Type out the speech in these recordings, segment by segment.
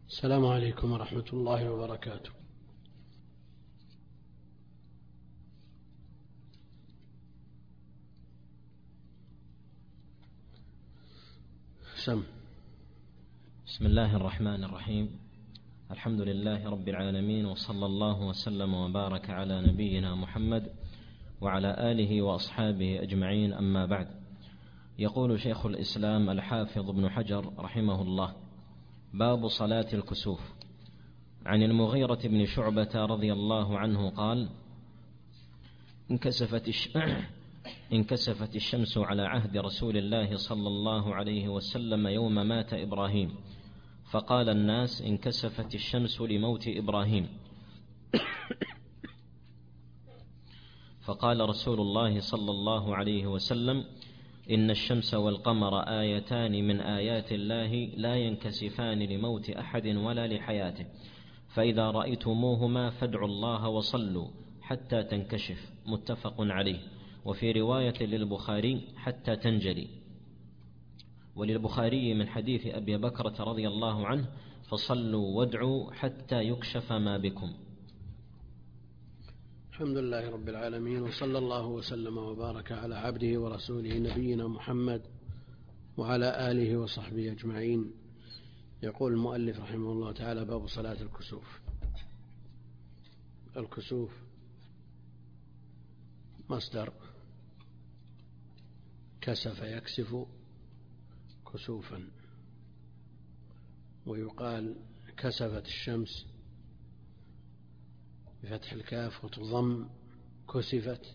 السلام عليكم ورحمة الله وبركاته. بسم الله الرحمن الرحيم. الحمد لله رب العالمين، وصلى الله وسلم وبارك على نبينا محمد وعلى آله وأصحابه أجمعين، أما بعد. يقول شيخ الإسلام الحافظ ابن حجر رحمه الله: باب صلاة الكسوف. عن المغيرة بن شعبة رضي الله عنه قال: انكسفت الشمس على عهد رسول الله صلى الله عليه وسلم يوم مات إبراهيم، فقال الناس: انكسفت الشمس لموت إبراهيم. فقال رسول الله صلى الله عليه وسلم: إن الشمس والقمر آيتان من آيات الله لا ينكسفان لموت أحد ولا لحياته، فإذا رأيتموهما فادعوا الله وصلوا حتى تنكشف. متفق عليه. وفي رواية للبخاري: حتى تنجلي. وللبخاري من حديث أبي بكرة رضي الله عنه: فصلوا وادعوا حتى يكشف ما بكم. الحمد لله رب العالمين، وصلى الله وسلم وبارك على عبده ورسوله نبينا محمد وعلى آله وصحبه أجمعين. يقول المؤلف رحمه الله تعالى: باب صلاة الكسوف. الكسوف مصدر كسف يكسف كسوفا، ويقال كسفت الشمس بفتح الكاف وتضم كسفت،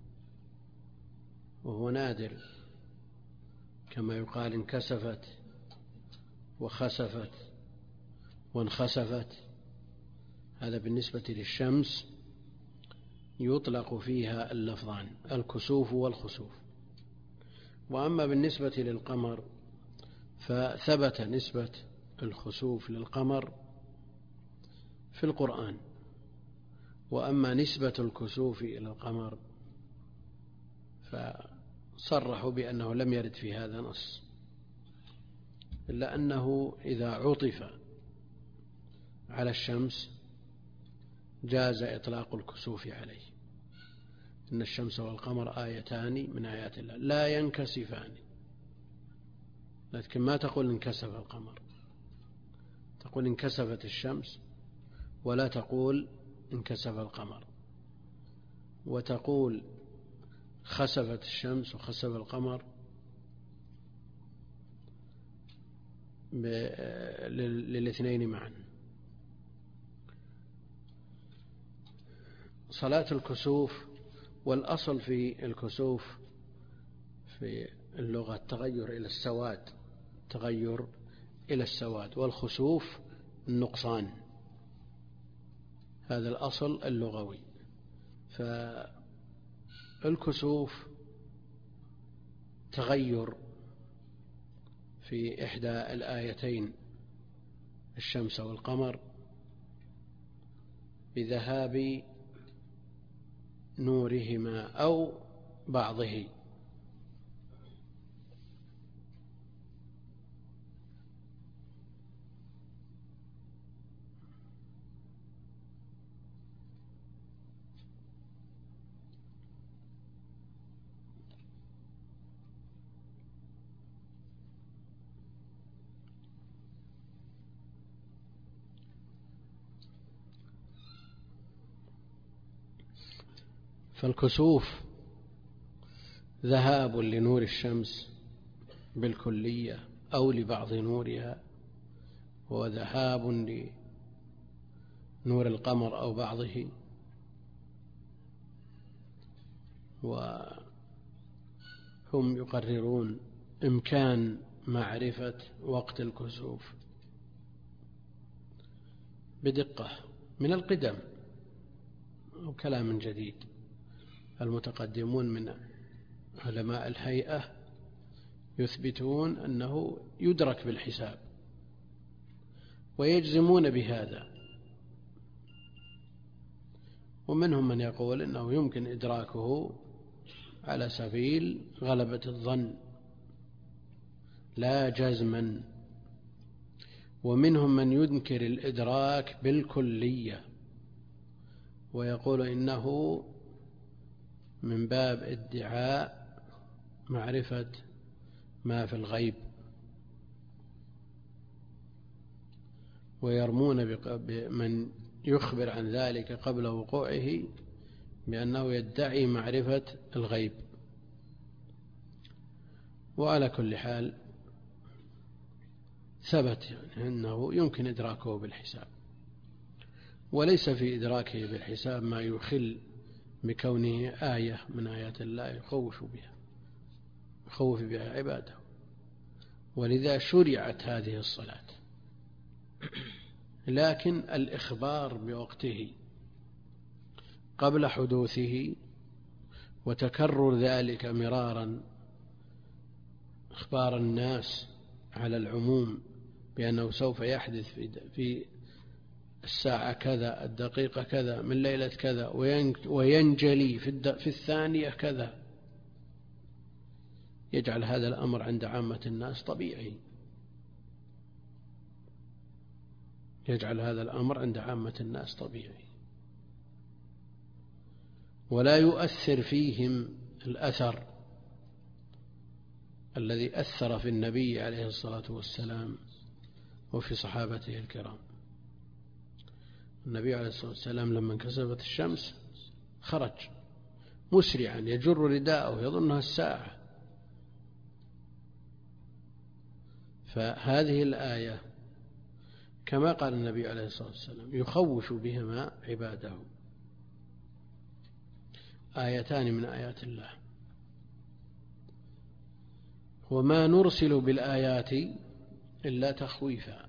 وهو نادر، كما يقال انكسفت وخسفت وانخسفت. هذا بالنسبة للشمس يطلق فيها اللفظان: الكسوف والخسوف. وأما بالنسبة للقمر فثبت نسبة الخسوف للقمر في القرآن، وأما نسبة الكسوف إلى القمر فصرحوا بأنه لم يرد في هذا نص، إلا أنه إذا عطف على الشمس جاز إطلاق الكسوف عليه. إن الشمس والقمر آيتان من آيات الله لا ينكسفان، لكن ما تقول انكسف القمر، تقول انكسفت الشمس، ولا تقول انكسف القمر. وتقول خسفت الشمس وخسف القمر للاثنين معا. صلاة الكسوف، والأصل في الكسوف في اللغة تغير إلى السواد، والخسوف النقصان. هذا الأصل اللغوي. فالكسوف تغير في إحدى الآيتين، الشمس والقمر، بذهاب نورهما أو بعضه. فالكسوف ذهاب لنور الشمس بالكلية أو لبعض نورها، وذهاب لنور القمر أو بعضه. وهم يقررون إمكان معرفة وقت الكسوف بدقة من القدم، أو كلام جديد. المتقدمون من علماء الهيئة يثبتون أنه يدرك بالحساب ويجزمون بهذا، ومنهم من يقول أنه يمكن إدراكه على سبيل غلبة الظن لا جزما. ومنهم من ينكر الإدراك بالكلية ويقول إنه من باب ادعاء معرفة ما في الغيب، ويرمون بمن يخبر عن ذلك قبل وقوعه بأنه يدعي معرفة الغيب. وعلى كل حال ثبت أنه يمكن إدراكه بالحساب، وليس في إدراكه بالحساب ما يخل بكونه آية من آيات الله يخوف بها عباده، ولذا شرعت هذه الصلاة. لكن الإخبار بوقته قبل حدوثه وتكرر ذلك مرارا، إخبار الناس على العموم بأنه سوف يحدث في الساعة كذا، الدقيقة كذا، من ليلة كذا، وينجلي في الثانية كذا، يجعل هذا الأمر عند عامة الناس طبيعي، يجعل هذا الأمر عند عامة الناس طبيعي، ولا يؤثر فيهم الأثر الذي أثر في النبي عليه الصلاة والسلام وفي صحابته الكرام. النبي عليه الصلاة والسلام لما انكسفت الشمس خرج مسرعا يجر رداءه يظنها الساعة. فهذه الآية كما قال النبي عليه الصلاة والسلام يخوف بهما عباده، آيتان من آيات الله. وما نرسل بالآيات إلا تخويفا.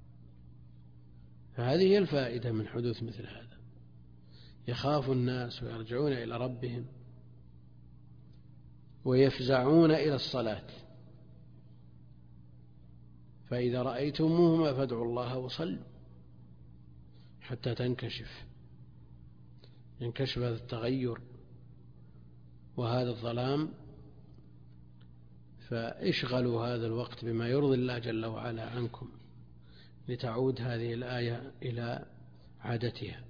فهذه هي الفائدة من حدوث مثل هذا، يخاف الناس ويرجعون إلى ربهم ويفزعون إلى الصلاة. فإذا رأيتموهما فادعوا الله وصلوا حتى ينكشف هذا التغير وهذا الظلام، فاشغلوا هذا الوقت بما يرضي الله جل وعلا عنكم لتعود هذه الآية إلى عادتها.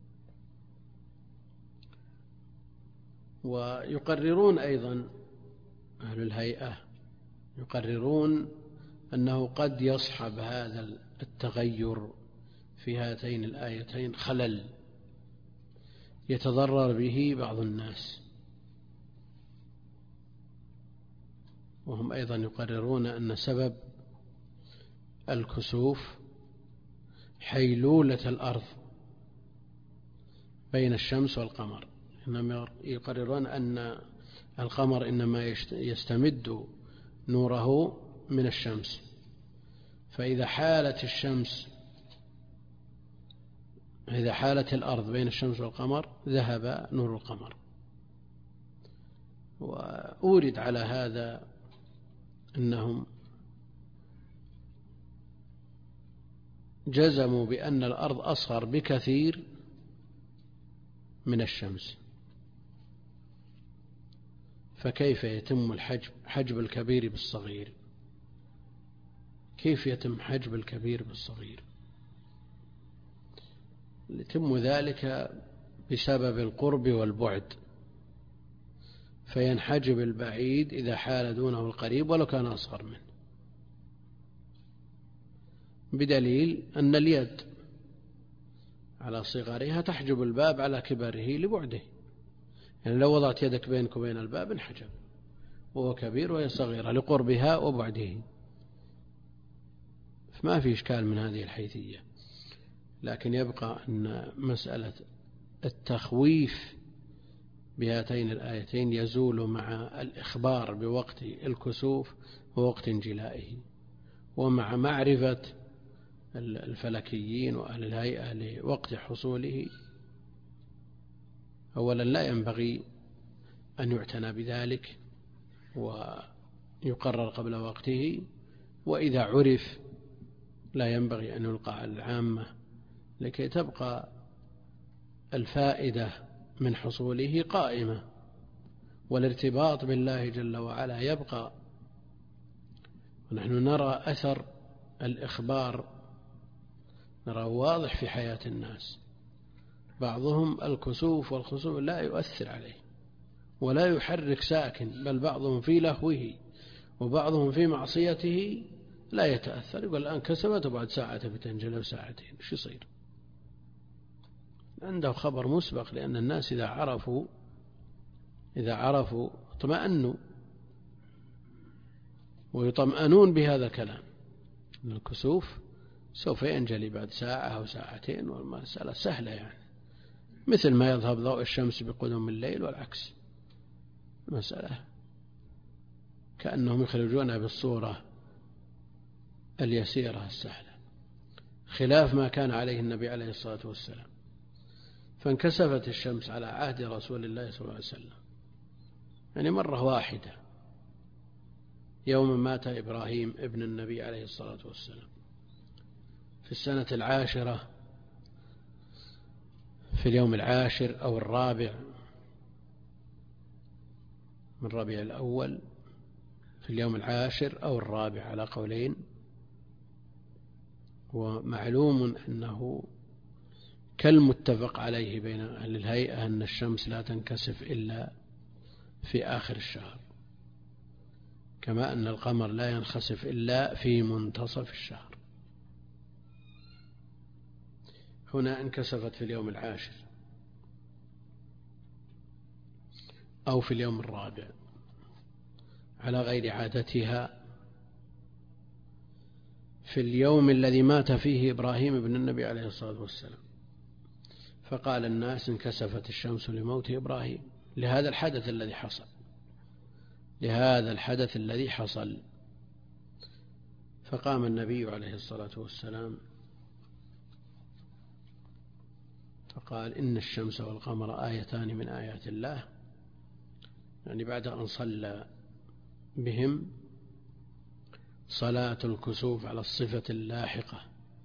ويقررون أيضا أهل الهيئة يقررون أنه قد يصحب هذا التغير في هاتين الآيتين خلل يتضرر به بعض الناس. وهم أيضا يقررون أن سبب الكسوف حيلولة الأرض بين الشمس والقمر. إنما يقررون أن القمر إنما يستمد نوره من الشمس، فإذا حالت الأرض بين الشمس والقمر ذهب نور القمر. وأورد على هذا أنهم جزموا بأن الأرض أصغر بكثير من الشمس، فكيف يتم حجب الكبير بالصغير؟ كيف يتم حجب الكبير بالصغير؟ يتم ذلك بسبب القرب والبعد، فينحجب البعيد إذا حال دونه القريب ولو كان أصغر منه، بدليل أن اليد على صغرها تحجب الباب على كبره لبعده. يعني لو وضعت يدك بينك وبين الباب انحجب، وهو كبير وهي صغيرة لقربها وبعده، فما في إشكال من هذه الحيثية. لكن يبقى أن مسألة التخويف بهاتين الآيتين يزول مع الإخبار بوقت الكسوف ووقت انجلائه، ومع معرفة الفلكيين وأهل الهيئة لوقت حصوله. أولا لا ينبغي أن يعتنى بذلك ويقرر قبل وقته، وإذا عرف لا ينبغي أن يلقى على العامة لكي تبقى الفائدة من حصوله قائمة والارتباط بالله جل وعلا يبقى. ونحن نرى أثر الإخبار نراه واضح في حياة الناس. بعضهم الكسوف والخسوف لا يؤثر عليه ولا يحرك ساكن، بل بعضهم في لهوه وبعضهم في معصيته لا يتأثر، يقول الآن كسبت وبعد ساعة بتنجل ساعتين شو يصير؟ عنده خبر مسبق، لأن الناس إذا عرفوا اطمأنوا ويطمئنون بهذا الكلام. الكسوف سوف ينجلي بعد ساعة أو ساعتين، والمسألة سهلة يعني، مثل ما يذهب ضوء الشمس بقدوم الليل والعكس. المسألة كأنهم يخرجونها بالصورة اليسيرة السهلة، خلاف ما كان عليه النبي عليه الصلاة والسلام. فانكسفت الشمس على عهد رسول الله صلى الله عليه وسلم يعني مرة واحدة، يوم مات إبراهيم ابن النبي عليه الصلاة والسلام في السنة 10 في اليوم 10 أو 4 من ربيع الأول، في اليوم 10 أو 4 على قولين. ومعلوم أنه كالمتفق عليه بين أهل الهيئة أن الشمس لا تنكسف إلا في آخر الشهر، كما أن القمر لا ينخسف إلا في منتصف الشهر. هنا انكسفت في اليوم 10 أو في اليوم 4 على غير عادتها، في اليوم الذي مات فيه إبراهيم ابن النبي عليه الصلاة والسلام. فقال الناس انكسفت الشمس لموت إبراهيم، لهذا الحدث الذي حصل. فقام النبي عليه الصلاة والسلام فقال إن الشمس والقمر آيتان من آيات الله، يعني بعد أن صلى بهم صلاة الكسوف على الصفة اللاحقة،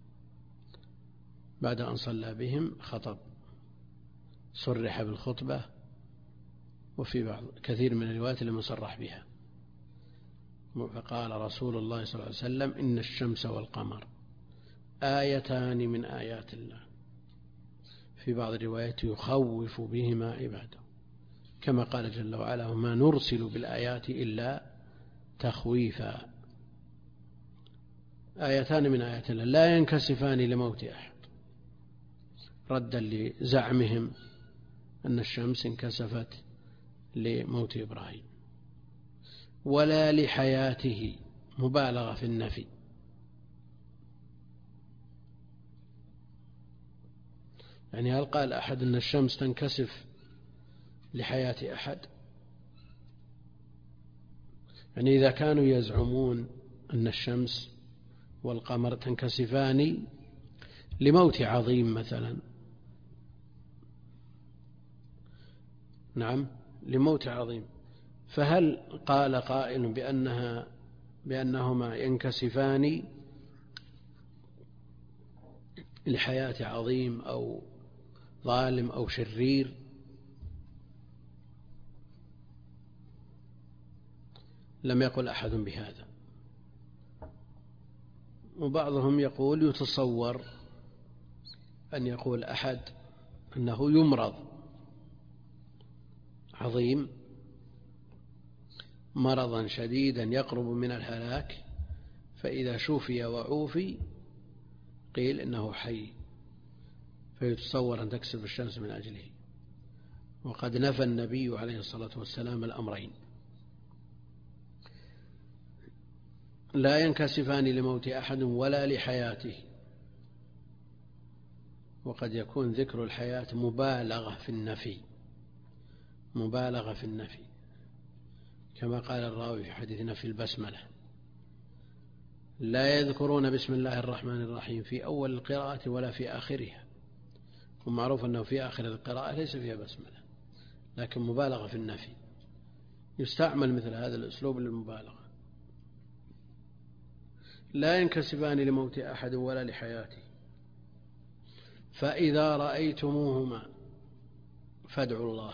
بعد أن صلى بهم خطب، صرح بالخطبة، وفي بعض كثير من الروايات لم يصرح بها. فقال رسول الله صلى الله عليه وسلم إن الشمس والقمر آيتان من آيات الله، في بعض الروايات يخوف بهما عباده، كما قال جل وعلا وما نرسل بالآيات إلا تخويفا. آيتان من آيات الله لا ينكسفان لموت أحد، ردا لزعمهم أن الشمس انكسفت لموت إبراهيم، ولا لحياته، مبالغة في النفي. يعني هل قال أحد أن الشمس تنكسف لحياة أحد؟ يعني إذا كانوا يزعمون أن الشمس والقمر تنكسفان لموت عظيم مثلا، نعم لموت عظيم، فهل قال قائل بأنهما ينكسفان لحياة عظيم أو ظالم أو شرير؟ لم يقل أحد بهذا. وبعضهم يقول يتصور أن يقول أحد أنه يمرض عظيم مرضا شديدا يقرب من الهلاك، فإذا شفي وعوفي قيل إنه حي، فيتصور أن تكسف الشمس من أجله. وقد نفى النبي عليه الصلاة والسلام الأمرين، لا ينكسفان لموت أحد ولا لحياته. وقد يكون ذكر الحياة مبالغة في النفي، كما قال الراوي في حديث نفي البسملة لا يذكرون بسم الله الرحمن الرحيم في أول القراءة ولا في آخرها، ومعروف أنه في آخر القراءة ليس فيها بسملة، لكن مبالغة في النفي، يستعمل مثل هذا الأسلوب للمبالغة. لا ينكسفان لموت أحد ولا لحياته، فإذا رأيتموهما فادعوا الله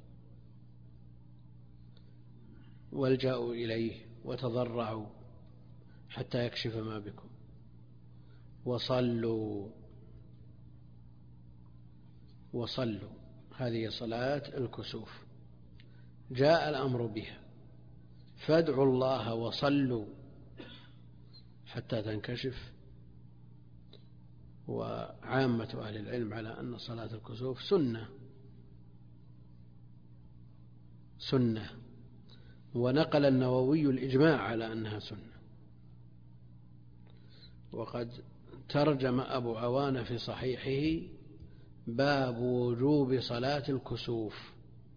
والجأوا إليه وتضرعوا حتى يكشف ما بكم، وصلوا وصلوا، هذه صلاة الكسوف جاء الأمر بها، فادعوا الله وصلوا حتى تنكشف. وعامة أهل العلم على أن صلاة الكسوف سنة، ونقل النووي الإجماع على أنها سنة. وقد ترجم أبو عوانة في صحيحه باب وجوب صلاة الكسوف،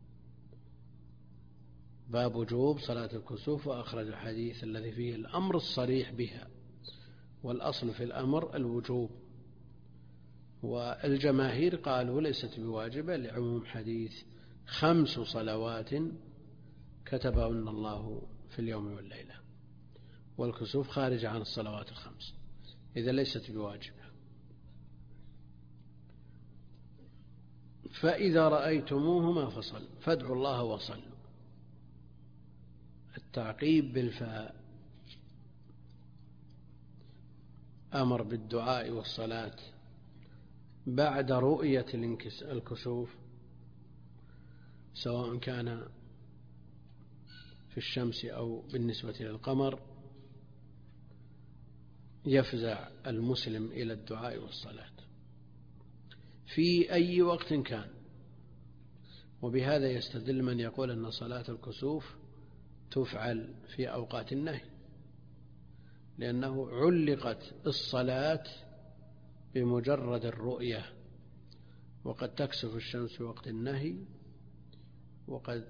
باب وجوب صلاة الكسوف، وأخرج الحديث الذي فيه الأمر الصريح بها، والأصل في الأمر الوجوب. والجماهير قالوا ليست بواجبة لعموم حديث 5 صلوات كتبهن الله في اليوم والليلة، والكسوف خارج عن الصلوات ال5، إذا ليست بواجبة. فإذا رأيتموهما فادعوا الله وصلوا. التعقيب بالفاء أمر بالدعاء والصلاة بعد رؤية الكسوف، سواء كان في الشمس أو بالنسبة للقمر، يفزع المسلم إلى الدعاء والصلاة في أي وقت كان. وبهذا يستدل من يقول أن صلاة الكسوف تفعل في أوقات النهي، لأنه علقت الصلاة بمجرد الرؤية، وقد تكسف الشمس في وقت النهي، وقد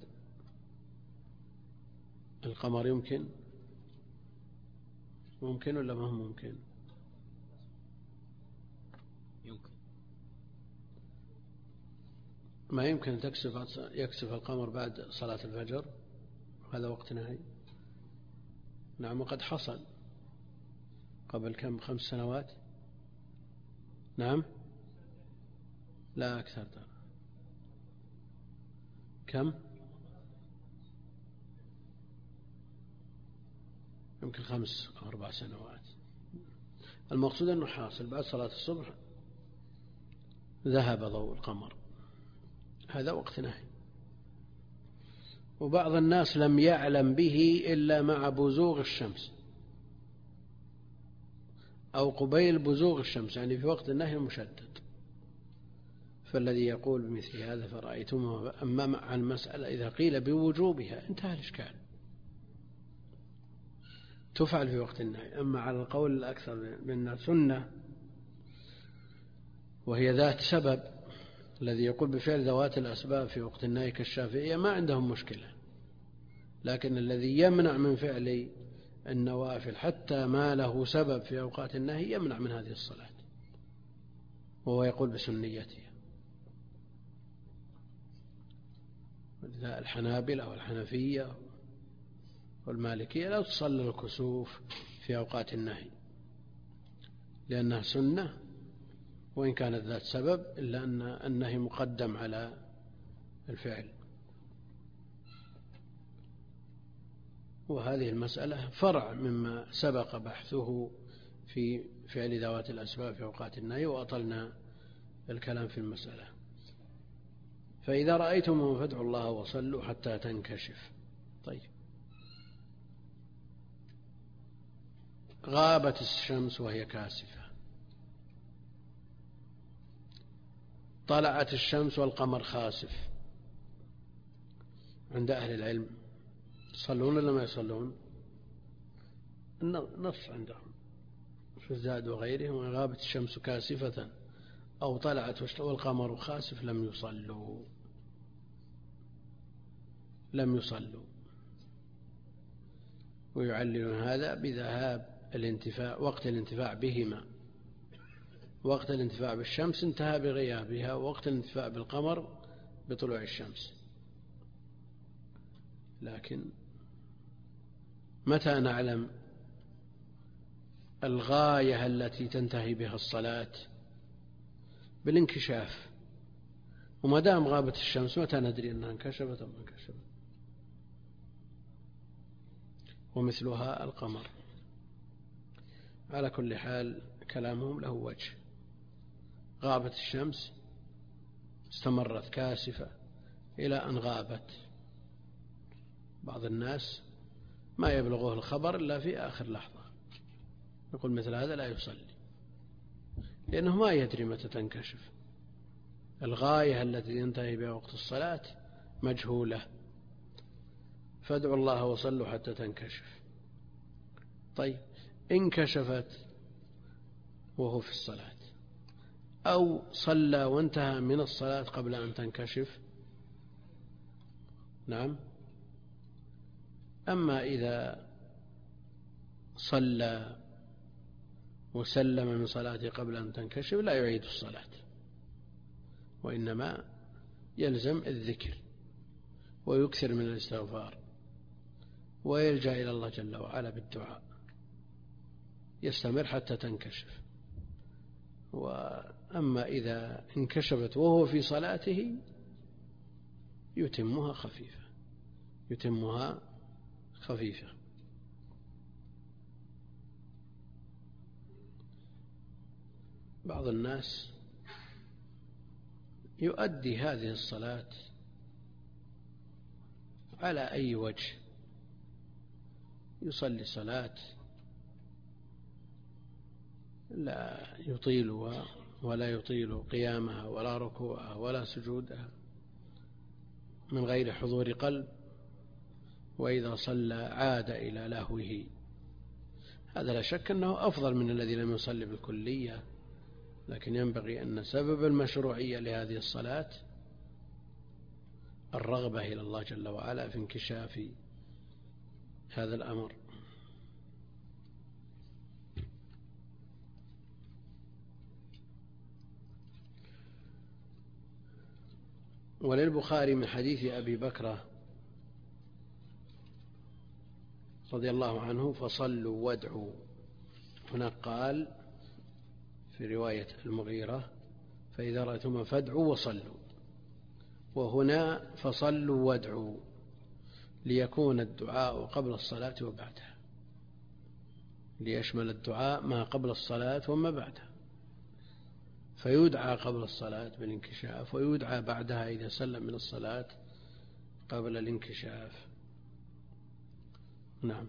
القمر يمكن ولا ما هو ممكن؟ ما يمكن يكسف القمر بعد صلاة الفجر، هذا وقت نهي. نعم، وقد حصل قبل 5 سنوات. نعم، لا أكثر. كم؟ يمكن 5 أو 4 سنوات. المقصود أنه حاصل بعد صلاة الصبح ذهب ضوء القمر، هذا وقت نهي. وبعض الناس لم يعلم به إلا مع بزوغ الشمس أو قبيل بزوغ الشمس، يعني في وقت النهي المشدد. فالذي يقول بمثل هذا فرأيتم. أما عن المسألة إذا قيل بوجوبها انتهى الإشكال، تفعل في وقت النهي. أما على القول الأكثر من سنة وهي ذات سبب، الذي يقول بفعل ذوات الأسباب في وقت النهي كالشافعية ما عندهم مشكلة، لكن الذي يمنع من فعل النوافل حتى ما له سبب في أوقات النهي يمنع من هذه الصلاة، وهو يقول بسنيتها. الحنابلة والحنفية والمالكية لا تصلي الكسوف في أوقات النهي لأنها سنة، وإن كانت ذات سبب إلا أن النهي مقدم على الفعل. وهذه المسألة فرع مما سبق بحثه في فعل ذوات الأسباب في أوقات النهي، وأطلنا الكلام في المسألة. فإذا رأيتم فادعوا الله وصلوا حتى تنكشف. طيب، غابت الشمس وهي كاسفة، طلعت الشمس والقمر خاسف، عند أهل العلم يصلون ولا ما يصلون؟ النص عندهم في الزاد وغيرهم: غابت الشمس كاسفة أو طلعت والقمر خاسف لم يصلوا. ويعللون هذا بذهاب وقت الانتفاع بهما. وقت الانتفاع بالشمس انتهى بغيابها، ووقت الانتفاع بالقمر بطلوع الشمس. لكن متى نعلم الغاية التي تنتهي بها الصلاة؟ بالانكشاف. وما دام غابت الشمس متى ندري أنها انكشفت أو ما انكشفت؟ ومثلها القمر. على كل حال كلامهم له وجه. غابت الشمس استمرت كاسفة إلى أن غابت. بعض الناس ما يبلغه الخبر إلا في آخر لحظة، يقول مثل هذا لا يصلي، لأنه ما يدري متى تنكشف. الغاية التي ينتهي بها وقت الصلاة مجهولة، فادعوا الله وصلوا حتى تنكشف. طيب انكشفت وهو في الصلاة، أو صلى وانتهى من الصلاة قبل أن تنكشف، نعم. أما إذا صلى وسلم من صلاته قبل أن تنكشف لا يعيد الصلاة، وإنما يلزم الذكر ويكثر من الاستغفار ويلجأ إلى الله جل وعلا بالدعاء، يستمر حتى تنكشف. وأما إذا انكشفت وهو في صلاته يتمها خفيفة. بعض الناس يؤدي هذه الصلاة على أي وجه، يصلي صلاة لا يطيلها ولا يطيل قيامها ولا ركوعها ولا سجودها من غير حضور قلب، وإذا صلى عاد إلى لهوه. هذا لا شك أنه أفضل من الذي لم يصلي بالكلية، لكن ينبغي أن سبب المشروعية لهذه الصلاة الرغبة إلى الله جل وعلا في انكشاف هذا الأمر. وللبخاري من حديث أبي بكر رضي الله عنه فصلوا وادعوا، هناك قال في رواية المغيرة فإذا رأيتم فادعوا وصلوا، وهنا فصلوا وادعوا ليكون الدعاء قبل الصلاة وبعدها، ليشمل الدعاء ما قبل الصلاة وما بعدها، فيدعى قبل الصلاة بالانكشاف ويدعى بعدها إذا سلم من الصلاة قبل الانكشاف. نعم.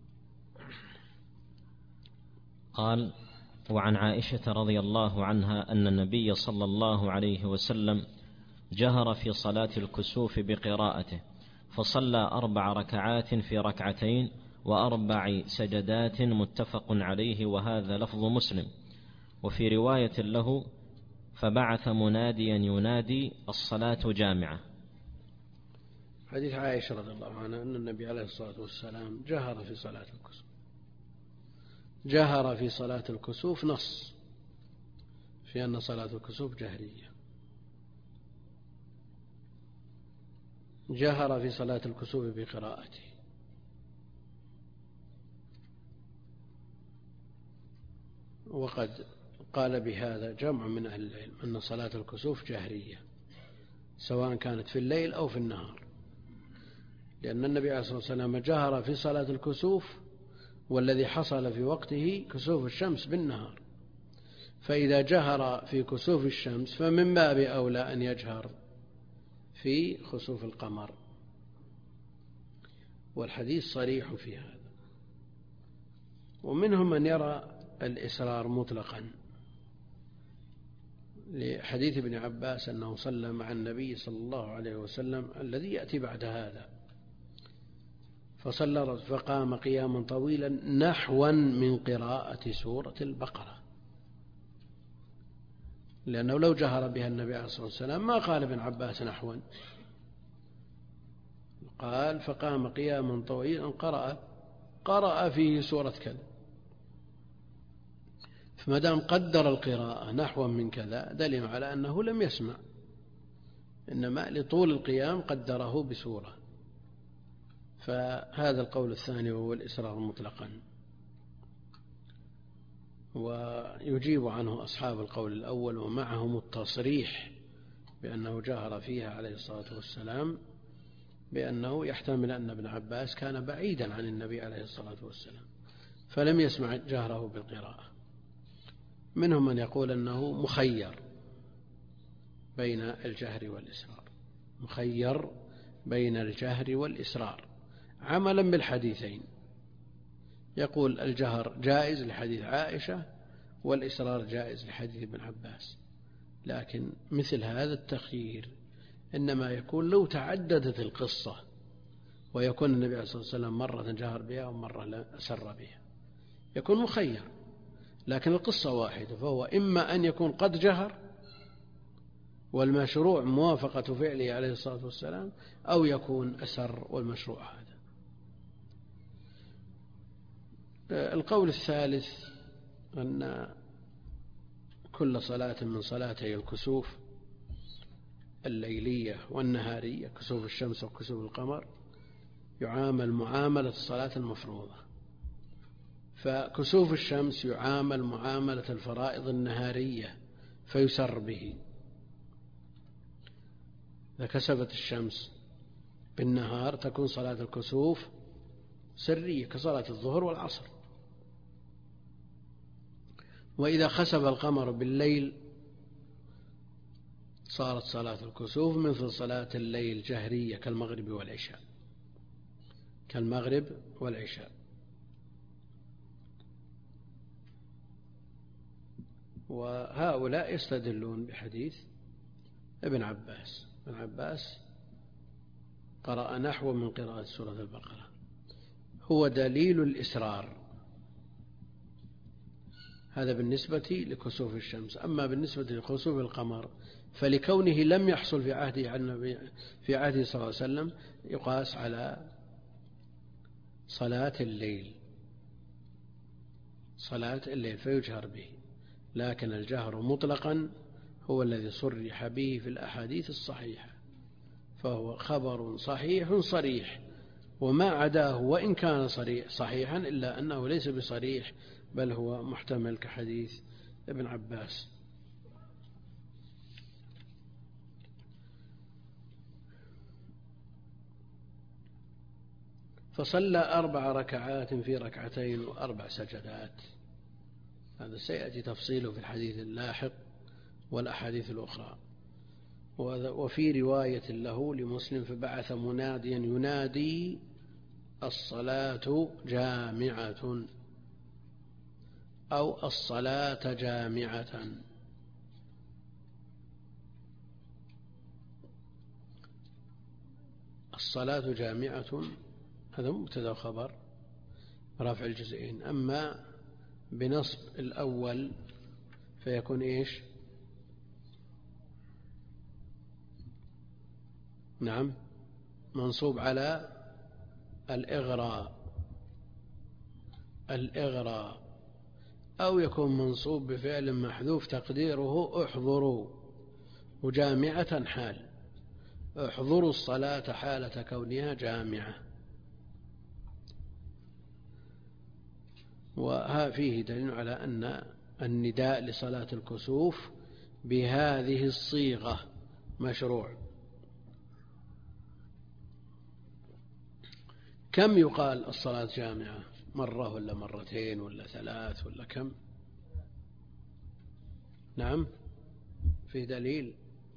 قال: وعن عائشة رضي الله عنها أن النبي صلى الله عليه وسلم جهر في صلاة الكسوف بقراءته، فصلى 4 ركعات في ركعتين و4 سجدات متفق عليه، وهذا لفظ مسلم. وفي رواية له: فبعث مناديا ينادي الصلاة جامعة. حديث عائشة رضي الله عنها أن النبي عليه الصلاة والسلام جهر في صلاة الكسوف. جهر في صلاة الكسوف نص في أن صلاة الكسوف جهرية. جهر في صلاة الكسوف بقراءته، وقد قال بهذا جمع من أهل العلم أن صلاة الكسوف جهرية سواء كانت في الليل أو في النهار، لأن النبي عليه الصلاة والسلام جهر في صلاة الكسوف والذي حصل في وقته كسوف الشمس بالنهار، فإذا جهر في كسوف الشمس فمن باب أولى أن يجهر في خسوف القمر، والحديث صريح في هذا. ومنهم من يرى الإسرار مطلقا لحديث ابن عباس أنه صلى مع النبي صلى الله عليه وسلم الذي يأتي بعد هذا، فصلى فقام قياما طويلا نحوا من قراءة سورة البقرة، لأنه لو جهر بها النبي عليه الصلاة والسلام ما قال ابن عباس نحوا، قال فقام قياما طويلا قرأ فيه سورة كذا، فما دام قدر القراءة نحوا من كذا دليل على أنه لم يسمع، إنما لطول القيام قدره بسورة. فهذا القول الثاني وهو الإسرار مطلقا، ويجيب عنه أصحاب القول الأول ومعهم التصريح بأنه جهر فيها عليه الصلاة والسلام، بأنه يحتمل أن ابن عباس كان بعيدا عن النبي عليه الصلاة والسلام فلم يسمع جهره بالقراءة. منهم من يقول أنه مخير بين الجهر والإسرار، مخير بين الجهر والإسرار عملا بالحديثين. يقول الجهر جائز لحديث عائشة والإسرار جائز لحديث ابن عباس، لكن مثل هذا التخيير إنما يكون لو تعددت القصة ويكون النبي صلى الله عليه وسلم مرة جهر بها ومرة أسر بها، يكون مخير. لكن القصة واحدة، فهو إما أن يكون قد جهر والمشروع موافقة فعله عليه الصلاة والسلام، أو يكون أسر والمشروع هذا. القول الثالث أن كل صلاة من صلاتي الكسوف الليلية والنهارية، كسوف الشمس وكسوف القمر، يعامل معاملة الصلاة المفروضة. فكسوف الشمس يعامل معاملة الفرائض النهارية فيسر به. إذا كسفت الشمس بالنهار تكون صلاة الكسوف سرية كصلاة الظهر والعصر. وإذا خسف القمر بالليل صارت صلاة الكسوف مثل صلاة الليل جهرية كالمغرب والعشاء، كالمغرب والعشاء. وهؤلاء يستدلون بحديث ابن عباس. ابن عباس قرأ نحو من قراءة سورة البقرة، هو دليل الإسرار. هذا بالنسبة لكسوف الشمس. أما بالنسبة لكسوف القمر فلكونه لم يحصل في عهده صلى الله عليه وسلم يقاس على صلاة الليل، صلاة الليل فيجهر به. لكن الجهر مطلقا هو الذي صرح به في الأحاديث الصحيحة، فهو خبر صحيح صريح، وما عداه وإن كان صحيحا إلا أنه ليس بصريح بل هو محتمل كحديث ابن عباس. فصلى 4 ركعات في 2 و4 سجدات. هذا سيأتي تفصيله في الحديث اللاحق والأحاديث الأخرى. وفي رواية له لمسلم فبعث مناديا ينادي الصلاة جامعة أو الصلاة جامعة. الصلاة جامعة هذا مبتدأ وخبر رفع الجزئين. أما بنصب الأول فيكون إيش؟ نعم، منصوب على الإغراء، أو يكون منصوب بفعل محذوف تقديره احضروا، وجامعة حال، احضروا الصلاة حالة كونها جامعة. وفيه دليل على أن النداء لصلاة الكسوف بهذه الصيغة مشروع. كم يقال الصلاة جامعة؟ مرة ولا مرتين ولا 3 ولا كم؟ نعم، في دليل؟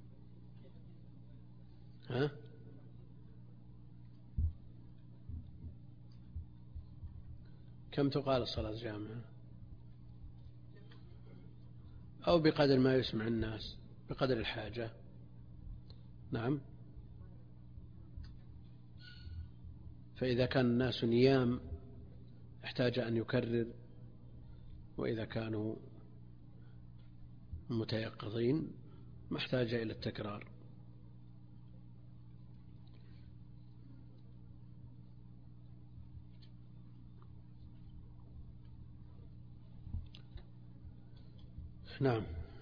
ها؟ كم تقال الصلاة جامعة؟ أو بقدر ما يسمع الناس، بقدر الحاجة. نعم. فإذا كان الناس نيام احتاج أن يكرر، وإذا كانوا متيقظين ما احتاج إلى التكرار. نعم.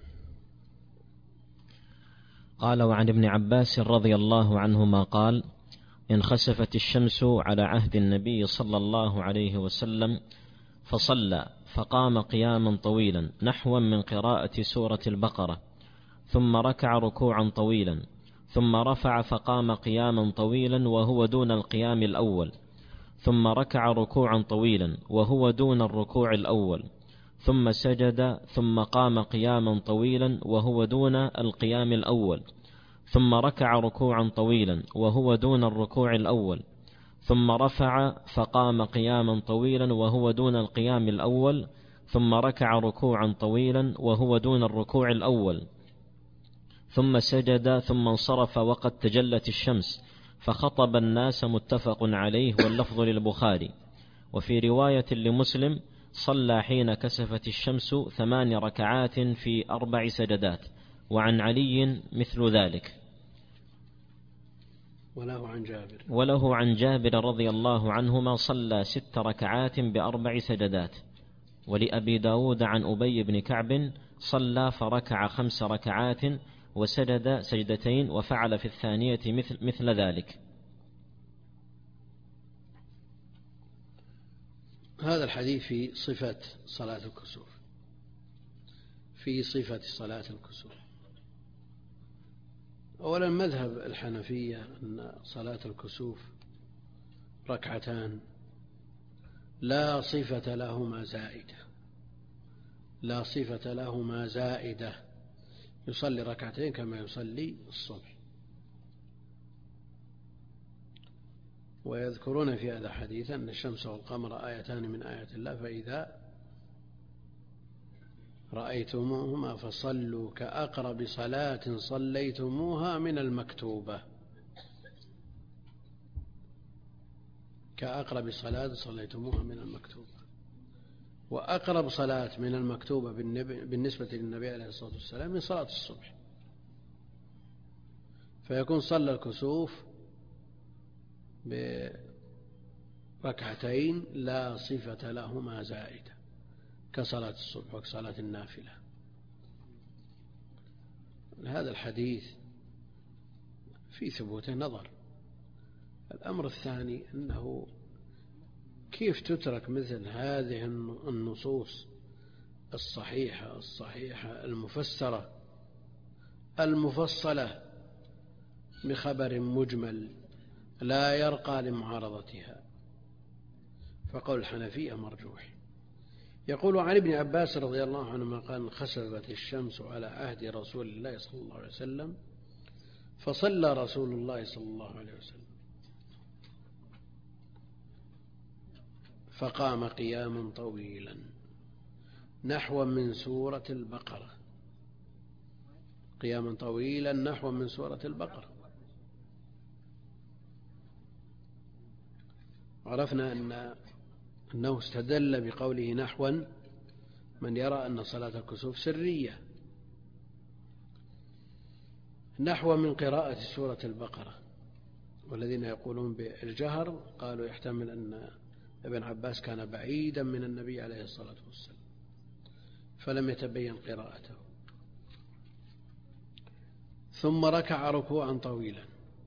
قال: وعن ابن عباس رضي الله عنهما قال: انخسفت الشمس على عهد النبي صلى الله عليه وسلم فصلى فقام قياما طويلا نحوا من قراءة سورة البقرة، ثم ركع ركوعا طويلا، ثم رفع فقام قياما طويلا وهو دون القيام الأول، ثم ركع ركوعا طويلا وهو دون الركوع الأول، ثم سجد ثم قام قياما طويلا وهو دون القيام الأول، ثم ركع ركوعا طويلا وهو دون الركوع الأول، ثم رفع فقام قياما طويلا وهو دون القيام الأول، ثم ركع ركوعا طويلا وهو دون الركوع الأول، ثم سجد ثم انصرف وقد تجلت الشمس فخطب الناس، متفق عليه واللفظ للبخاري. وفي رواية لمسلم: صلى حين كسفت الشمس 8 ركعات في 4 سجدات. وعن علي مثل ذلك. وله عن جابر رضي الله عنهما: صلى 6 ركعات ب4 سجدات. ولأبي داود عن أبي بن كعب: صلى فركع 5 ركعات وسجد سجدتين وفعل في الثانية مثل ذلك. هذا الحديث في صفة صلاة الكسوف، في صفة صلاة الكسوف. أولا مذهب الحنفية أن صلاة الكسوف ركعتان لا صفة لهما زائدة، لا صفة لهما زائدة، يصلي ركعتين كما يصلي الصبح. ويذكرون في هذا الحديث أن الشمس والقمر آيتان من آيات الله، فإذا رأيتموهما فصلوا كأقرب صلاة صليتموها من المكتوبة، كأقرب صلاة صليتموها من المكتوبة. وأقرب صلاة من المكتوبة بالنسبة للنبي عليه الصلاة والسلام من صلاة الصبح، فيكون صلى الكسوف بركعتين لا صفة لهما زائدة كصلاة الصبح وكصلاة النافلة. هذا الحديث في ثبوته نظر. الأمر الثاني أنه كيف تترك مثل هذه النصوص الصحيحة المفسرة المفصلة بخبر مجمل لا يرقى لمعارضتها، فقول الحنفية مرجوح. يقول عن ابن عباس رضي الله عنهما قال: خسفت الشمس على عهد رسول الله صلى الله عليه وسلم، فصلى رسول الله صلى الله عليه وسلم فقام قياما طويلا نحو من سورة البقرة، قياما طويلا نحو من سورة البقرة. عرفنا أنه استدل بقوله نحوا من يرى أن صلاة الكسوف سرية، نحو من قراءة سورة البقرة. والذين يقولون بالجهر قالوا يحتمل أن ابن عباس كان بعيدا من النبي عليه الصلاة والسلام فلم يتبين قراءته. ثم ركع ركوعا طويلا،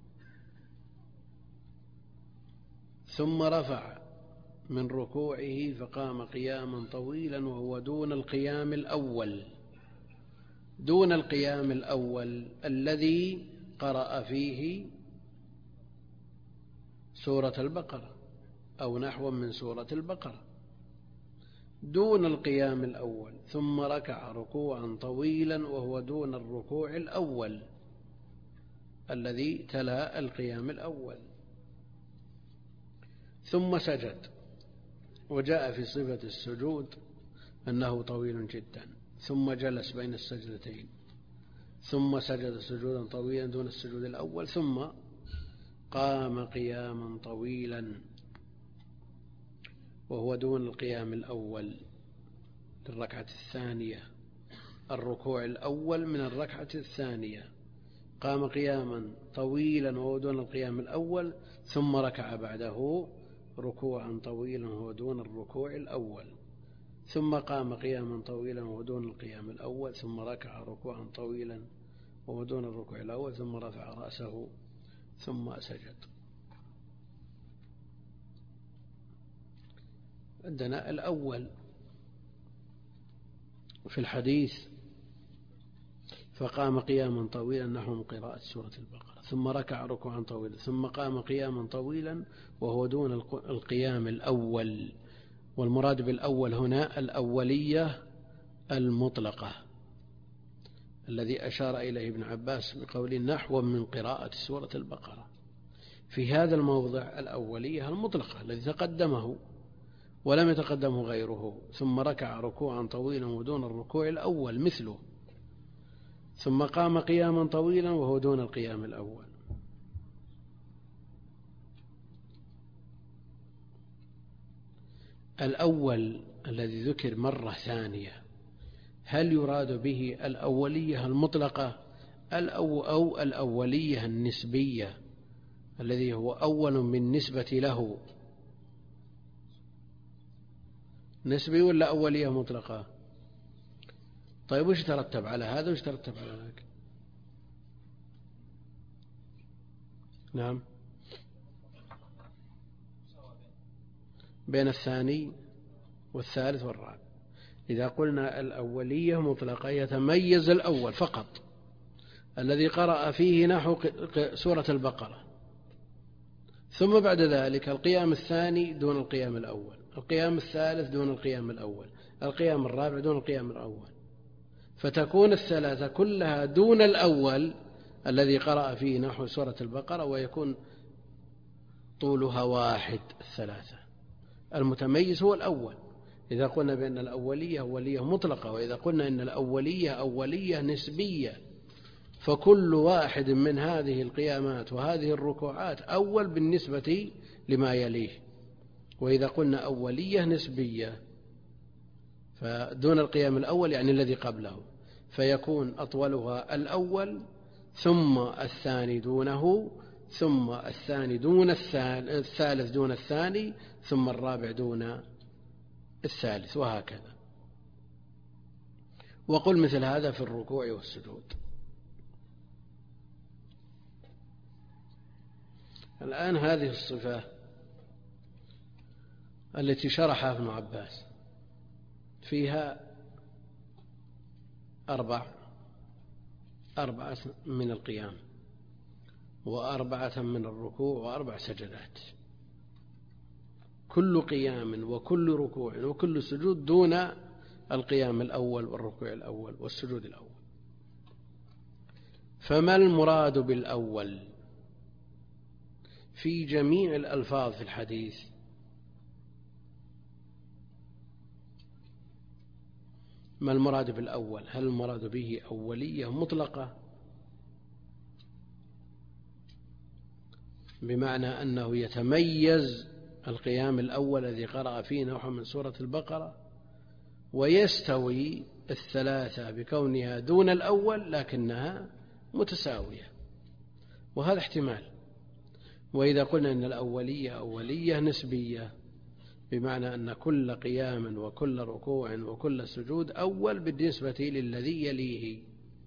ثم رفع من ركوعه فقام قياما طويلا وهو دون القيام الأول الذي قرأ فيه سورة البقرة أو نحو من سورة البقرة، دون القيام الأول. ثم ركع ركوعا طويلا وهو دون الركوع الأول الذي تلا القيام الأول. ثم سجد، وجاء في صفة السجود أنه طويل جدا. ثم جلس بين السجدتين، ثم سجد سجودا طويلا دون السجود الأول، ثم قام قياما طويلا وهو دون القيام الأول للركعة الثانية، الركوع الأول من الركعة الثانية. قام قياما طويلا وهو دون القيام الأول، ثم ركع بعده ركوعا طويلا وهو دون الركوع الأول، ثم قام قياما طويلا وهو دون القيام الأول، ثم ركع ركوعا طويلا وهو دون الركوع الأول، ثم رفع رأسه ثم سجد. عندنا الأول في الحديث فقام قياما طويلا نحو من قراءة سورة البقرة، ثم ركع ركوعا طويلا، ثم قام قياما طويلا وهو دون القيام الأول. والمراد بالأول هنا الأولية المطلقة الذي أشار إليه ابن عباس بقول نحو من قراءة سورة البقرة. في هذا الموضع الأولية المطلقة الذي تقدمه ولم يتقدمه غيره، ثم ركع ركوعا طويلا ودون الركوع الأول مثله، ثم قام قياما طويلا وهو دون القيام الأول. الأول الذي ذكر مرة ثانية هل يراد به الأولية المطلقة أو الأولية النسبية الذي هو أول بالنسبة له؟ نسبي ولا أولية مطلقة؟ طيب وش ترتب على هذا وش ترتب على ذاك؟ نعم، بين الثاني والثالث والرابع. إذا قلنا الأولية مطلقة يتميز الأول فقط الذي قرأ فيه نحو سورة البقرة، ثم بعد ذلك القيام الثاني دون القيام الأول، القيام الثالث دون القيام الأول، القيام الرابع دون القيام الأول، فتكون الثلاثة كلها دون الأول الذي قرأ فيه نحو سورة البقرة، ويكون طولها واحد. الثلاثة المتميز هو الأول إذا قلنا بأن الأولية أولية مطلقة، وإذا قلنا أن الأولية أولية نسبية، فكل واحد من هذه القيامات وهذه الركوعات أول بالنسبة لما يليه. وإذا قلنا أولية نسبية فدون القيام الأول يعني الذي قبله، فيكون أطولها الأول ثم الثاني دونه، ثم الثاني دون الثالث دون الثاني، ثم الرابع دون الثالث، وهكذا. وقل مثل هذا في الركوع والسجود. الآن هذه الصفة التي شرحها ابن عباس فيها أربعة من القيام، وأربعة من الركوع، وأربع سجدات، كل قيام وكل ركوع وكل سجود دون القيام الأول والركوع الأول والسجود الأول. فما المراد بالأول في جميع الألفاظ في الحديث؟ ما المراد بالأول؟ هل المراد به أولية مطلقة بمعنى أنه يتميز القيام الأول الذي قرأ فيه نحو من سورة البقرة، ويستوي الثلاثة بكونها دون الأول لكنها متساوية، وهذا احتمال. وإذا قلنا أن الأولية أولية نسبية بمعنى أن كل قيام وكل ركوع وكل سجود أول بالنسبة للذي يليه،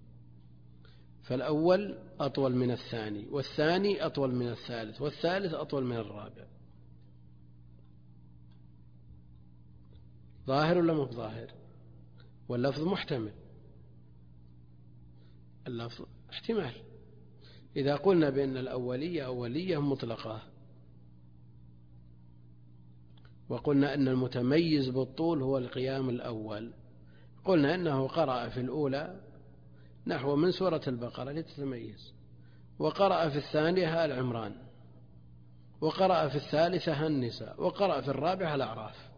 فالأول أطول من الثاني، والثاني أطول من الثالث، والثالث أطول من الرابع. ظاهر ولا مو ظاهر؟ واللفظ محتمل، اللفظ احتمال. إذا قلنا بأن الأولية أولية مطلقة وقلنا أن المتميز بالطول هو القيام الأول، قلنا أنه قرأ في الأولى نحو من سورة البقرة لتتميز، وقرأ في الثانية آل عمران، وقرأ في الثالثة النساء، وقرأ في الرابعة الأعراف،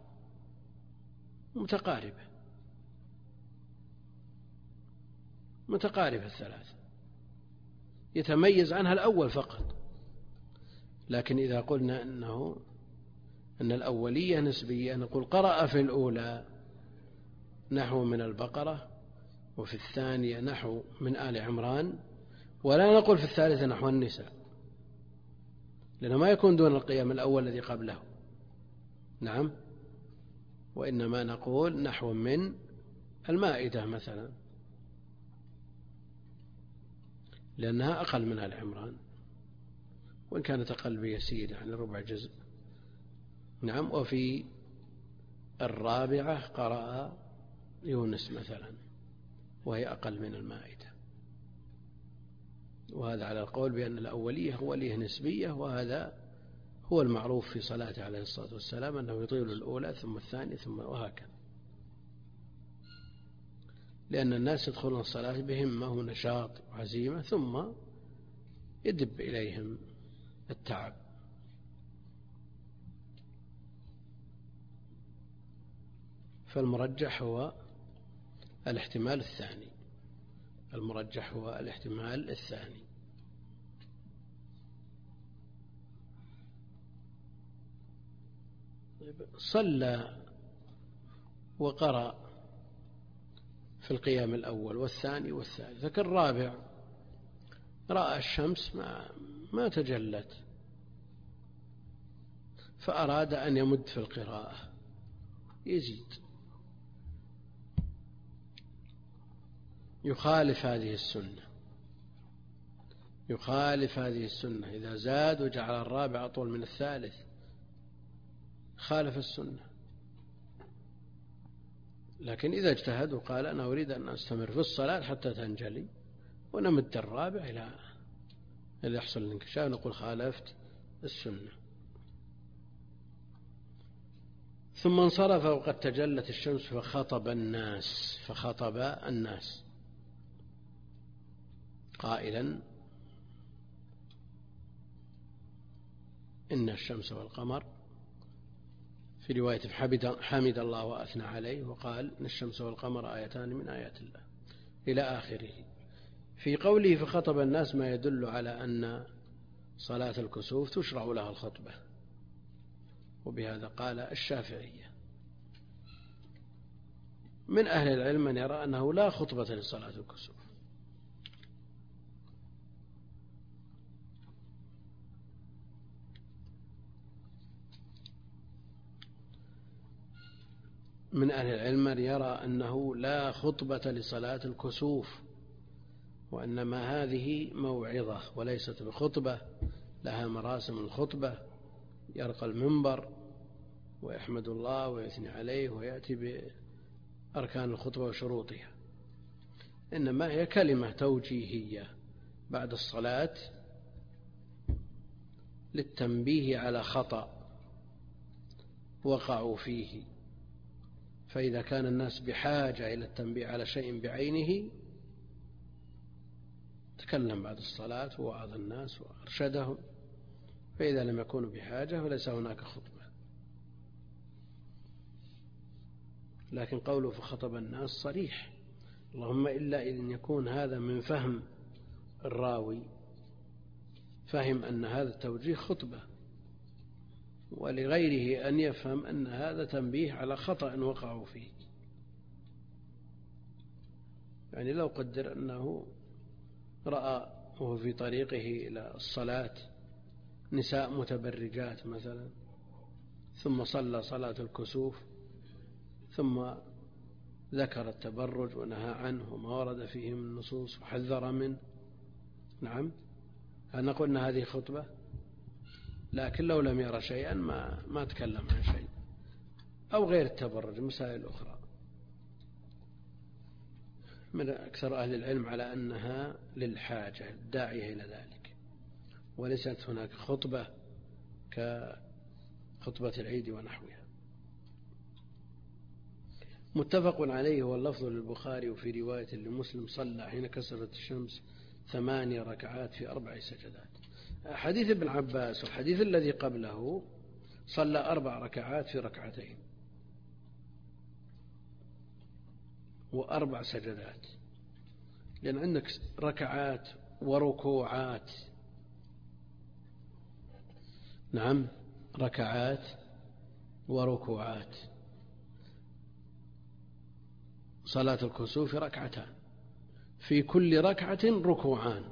متقاربة الثلاثة، يتميز عنها الأول فقط. لكن إذا قلنا أن الأولية نسبية نقول قرأ في الأولى نحو من البقرة، وفي الثانية نحو من آل عمران، ولا نقول في الثالثة نحو النساء، لأنه ما يكون دون القيام الأول الذي قبله. نعم، وإنما نقول نحو من المائدة مثلا، لأنها أقل من آل عمران، وإن كانت أقل بيسير يعني ربع جزء. نعم، وفي الرابعة قرأ يونس مثلا، وهي أقل من المائدة. وهذا على القول بأن الأولية أولية نسبية، وهذا هو المعروف في صلاته عليه الصلاة والسلام، أنه يطيل الأولى ثم الثانية ثم وهكذا. لأن الناس يدخلون الصلاة بهمة ونشاط وعزيمة ثم يدب إليهم التعب. فالمرجح هو الاحتمال الثاني. المرجح هو الاحتمال الثاني. صلى وقرأ في القيام الأول والثاني والثالث، لكن الرابع رأى الشمس ما تجلت، فأراد أن يمد في القراءة، يزيد، يخالف هذه السنة. يخالف هذه السنة إذا زاد وجعل الرابع أطول من الثالث، خالف السنة. لكن إذا اجتهد وقال أنا أريد أن أستمر في الصلاة حتى تنجلي ونمد الرابع إلى يحصل الانكشاف، نقول خالفت السنة. ثم انصرف وقد تجلت الشمس فخطب الناس قائلا إن الشمس والقمر، في رواية حمد الله وأثنى عليه وقال إن الشمس والقمر آيتان من آيات الله إلى آخره. في قوله فخطب الناس ما يدل على أن صلاة الكسوف تشرع لها الخطبة، وبهذا قال الشافعية. من أهل العلم من يرى أنه لا خطبة لصلاة الكسوف. من أهل العلم من يرى أنه لا خطبة لصلاة الكسوف، وإنما هذه موعظة وليست بخطبة، لها مراسم الخطبة، يرقى المنبر ويحمد الله ويثني عليه ويأتي بأركان الخطبة وشروطها، إنما هي كلمة توجيهية بعد الصلاة للتنبيه على خطأ وقعوا فيه. فإذا كان الناس بحاجة إلى التنبيه على شيء بعينه تكلم بعد الصلاة ووعظ الناس وأرشدهم، فإذا لم يكونوا بحاجة فليس هناك خطبة. لكن قوله فخطب الناس صريح، اللهم إلا إن يكون هذا من فهم الراوي، فهم أن هذا التوجيه خطبة، ولغيره أن يفهم أن هذا تنبيه على خطأ وقعوا فيه. يعني لو قدر أنه رأى وهو في طريقه إلى الصلاة نساء متبرجات مثلا، ثم صلى صلاة الكسوف ثم ذكر التبرج ونهى عنه وما ورد فيه من النصوص وحذر منه، نعم، هل نقول أن هذه خطبة؟ لكن لو لم يرى شيئا ما تكلم عن شيء، أو غير التبرج، مسائل أخرى. من أكثر أهل العلم على أنها للحاجة الداعية إلى ذلك، وليست هناك خطبة كخطبة العيد ونحوها. متفق عليه واللفظ للبخاري، وفي رواية لمسلم صلى حين كسرت الشمس 8 ركعات في 4 سجدات. حديث ابن عباس والحديث الذي قبله صلى 4 ركعات في 2 ركعتين و4 سجدات، لأن عندك ركعات وركوعات، نعم، ركعات وركوعات. صلاة الكسوف 2 ركعتان، في كل ركعة ركوعان.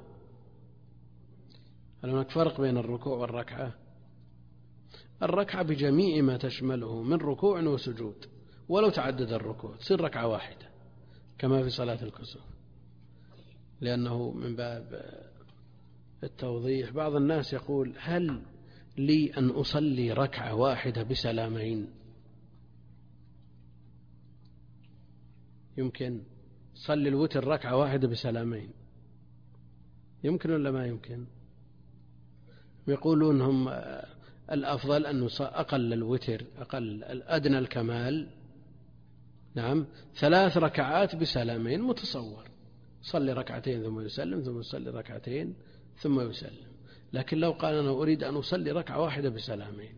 هل هناك فرق بين الركوع والركعة؟ الركعة بجميع ما تشمله من ركوع وسجود، ولو تعدد الركوع تصير ركعة واحدة كما في صلاة الكسوف. لأنه من باب التوضيح بعض الناس يقول هل لي أن أصلي ركعة واحدة بسلامين؟ يمكن صلي الوتر 1 ركعة بسلامين، يمكن ولا ما يمكن؟ يقولون هم الأفضل أن أقل الوتر، أقل أدنى الكمال نعم 3 ركعات بسلامين متصور، صلي ركعتين ثم يسلم، ثم يصلي ركعتين ثم يسلم. لكن لو قال أنا أريد أن أصلي ركعة واحدة بسلامين،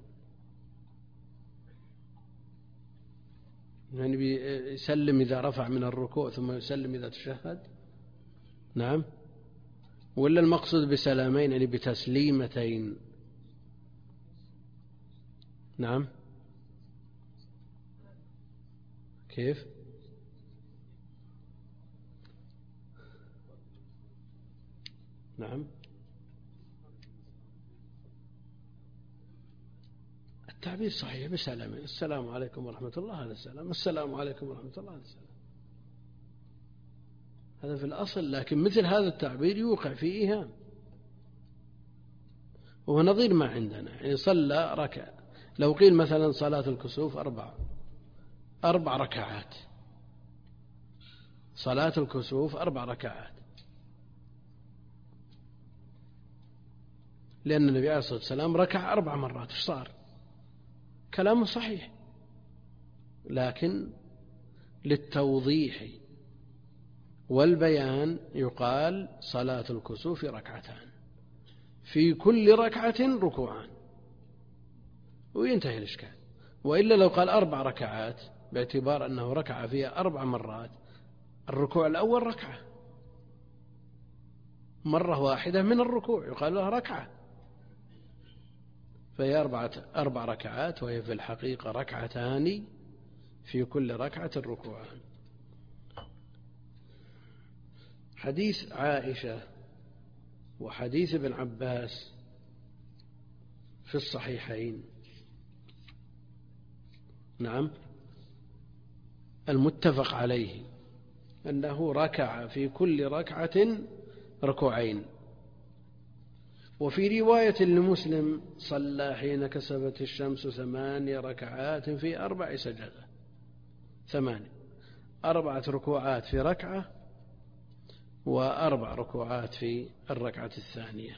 يعني يسلم إذا رفع من الركوع ثم يسلم إذا تشهد، نعم، ولا المقصود بسلامين يعني بتسليمتين؟ نعم كيف؟ نعم التعبير صحيح بسلامين، السلام عليكم ورحمة الله هذا السلام، السلام عليكم ورحمة الله هذا السلام، هذا في الأصل. لكن مثل هذا التعبير يوقع فيه إيهام، وهو نظير ما عندنا. يعني صلى ركعة، لو قيل مثلا صلاة الكسوف 4 ركعات، صلاة الكسوف 4 ركعات، لأن النبي عليه الصلاة والسلام ركع 4 مرات، إيش صار؟ كلامه صحيح، لكن للتوضيح والبيان يقال صلاة الكسوف 2 ركعتان، في كل ركعة ركوعان، وينتهي الإشكال. وإلا لو قال 4 ركعات باعتبار أنه ركع فيها 4 مرات، الركوع الأول ركعة، مرة واحدة من الركوع يقال لها ركعة، فهي 4 ركعات، وهي في الحقيقة ركعتان في كل ركعة ركوعان. حديث عائشة وحديث ابن عباس في الصحيحين، نعم، المتفق عليه أنه ركع في كل ركعة ركوعين. وفي رواية لمسلم صلى حين كسفت الشمس 8 ركعات في 4 سجدات، 4 ركوعات في ركعة، و4 ركوعات في الركعة الثانية.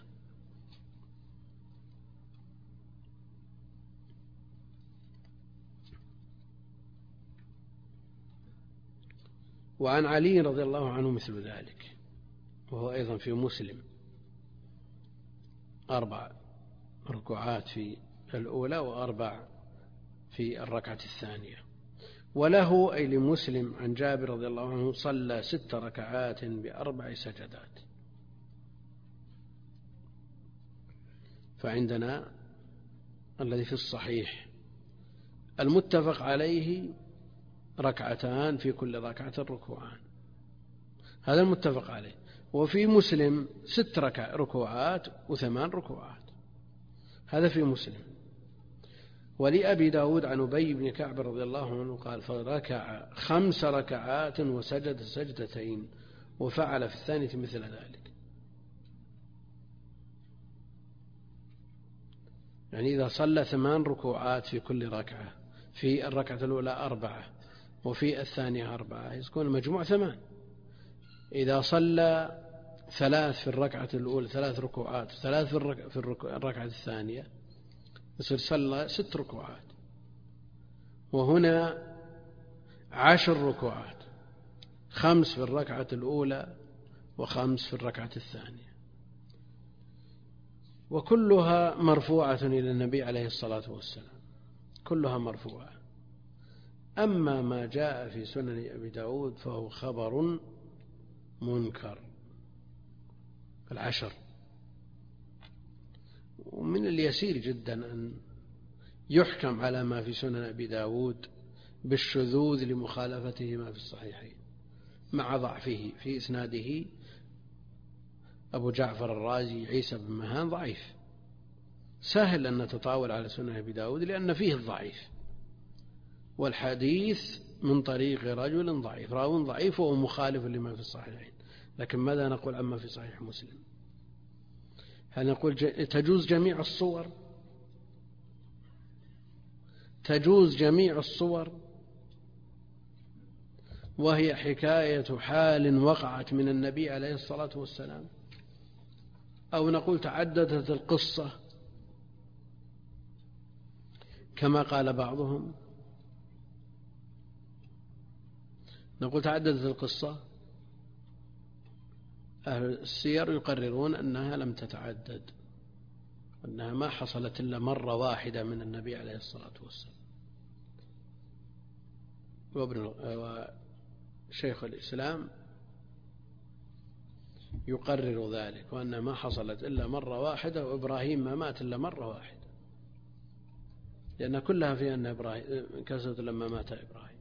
وعن علي رضي الله عنه مثل ذلك، وهو أيضا في مسلم 4 ركوعات في الأولى و4 في الركعة الثانية. وله أي لمسلم عن جابر رضي الله عنه صلى 6 ركعات ب4 سجدات. فعندنا الذي في الصحيح المتفق عليه 2 ركعتان في كل ركعة ركوعان، هذا المتفق عليه. وفي مسلم 6 ركوعات و8 ركوعات، هذا في مسلم. ولأبي داود عن أبي بن كعب رضي الله عنه قال فركع 5 ركعات وسجد 2 سجدتين، وفعل في الثانية مثل ذلك. يعني إذا صلى 8 ركوعات في كل ركعة، في الركعة الأولى 4 وفي الثانية 4، يكون المجموع 8. إذا صلى 3 في الركعة الأولى 3 ركوعات، 3 في الركعة الثانية، يصير صلى 6 ركوعات. وهنا 10 ركوعات، 5 في الركعة الأولى و5 في الركعة الثانية، وكلها مرفوعة إلى النبي عليه الصلاة والسلام، كلها مرفوعة. أما ما جاء في سنن أبي داود فهو خبر منكر، 10. ومن اليسير جدا أن يحكم على ما في سنن أبي داود بالشذوذ لمخالفته ما في الصحيحين، مع ضعفه في إسناده أبو جعفر الرازي عيسى بن مهان ضعيف، سهل أن نتطاول على سنن أبي داود لأن فيه الضعيف، والحديث من طريق رجل ضعيف، راو ضعيف وهو مخالف لما في الصحيحين. لكن ماذا نقول عما في صحيح مسلم؟ هل نقول تجوز جميع الصور؟ تجوز جميع الصور، وهي حكاية حال وقعت من النبي عليه الصلاة والسلام؟ أو نقول تعددت القصة كما قال بعضهم؟ نقول تعددت القصة. أهل السير يقررون أنها لم تتعدد، أنها ما حصلت إلا مرة واحدة من النبي عليه الصلاة والسلام. وشيخ الإسلام يقرر ذلك، وأنها ما حصلت إلا مرة واحدة، وإبراهيم ما مات إلا مرة واحدة، لأن كلها في أن إبراهيم انكسرت لما مات إبراهيم.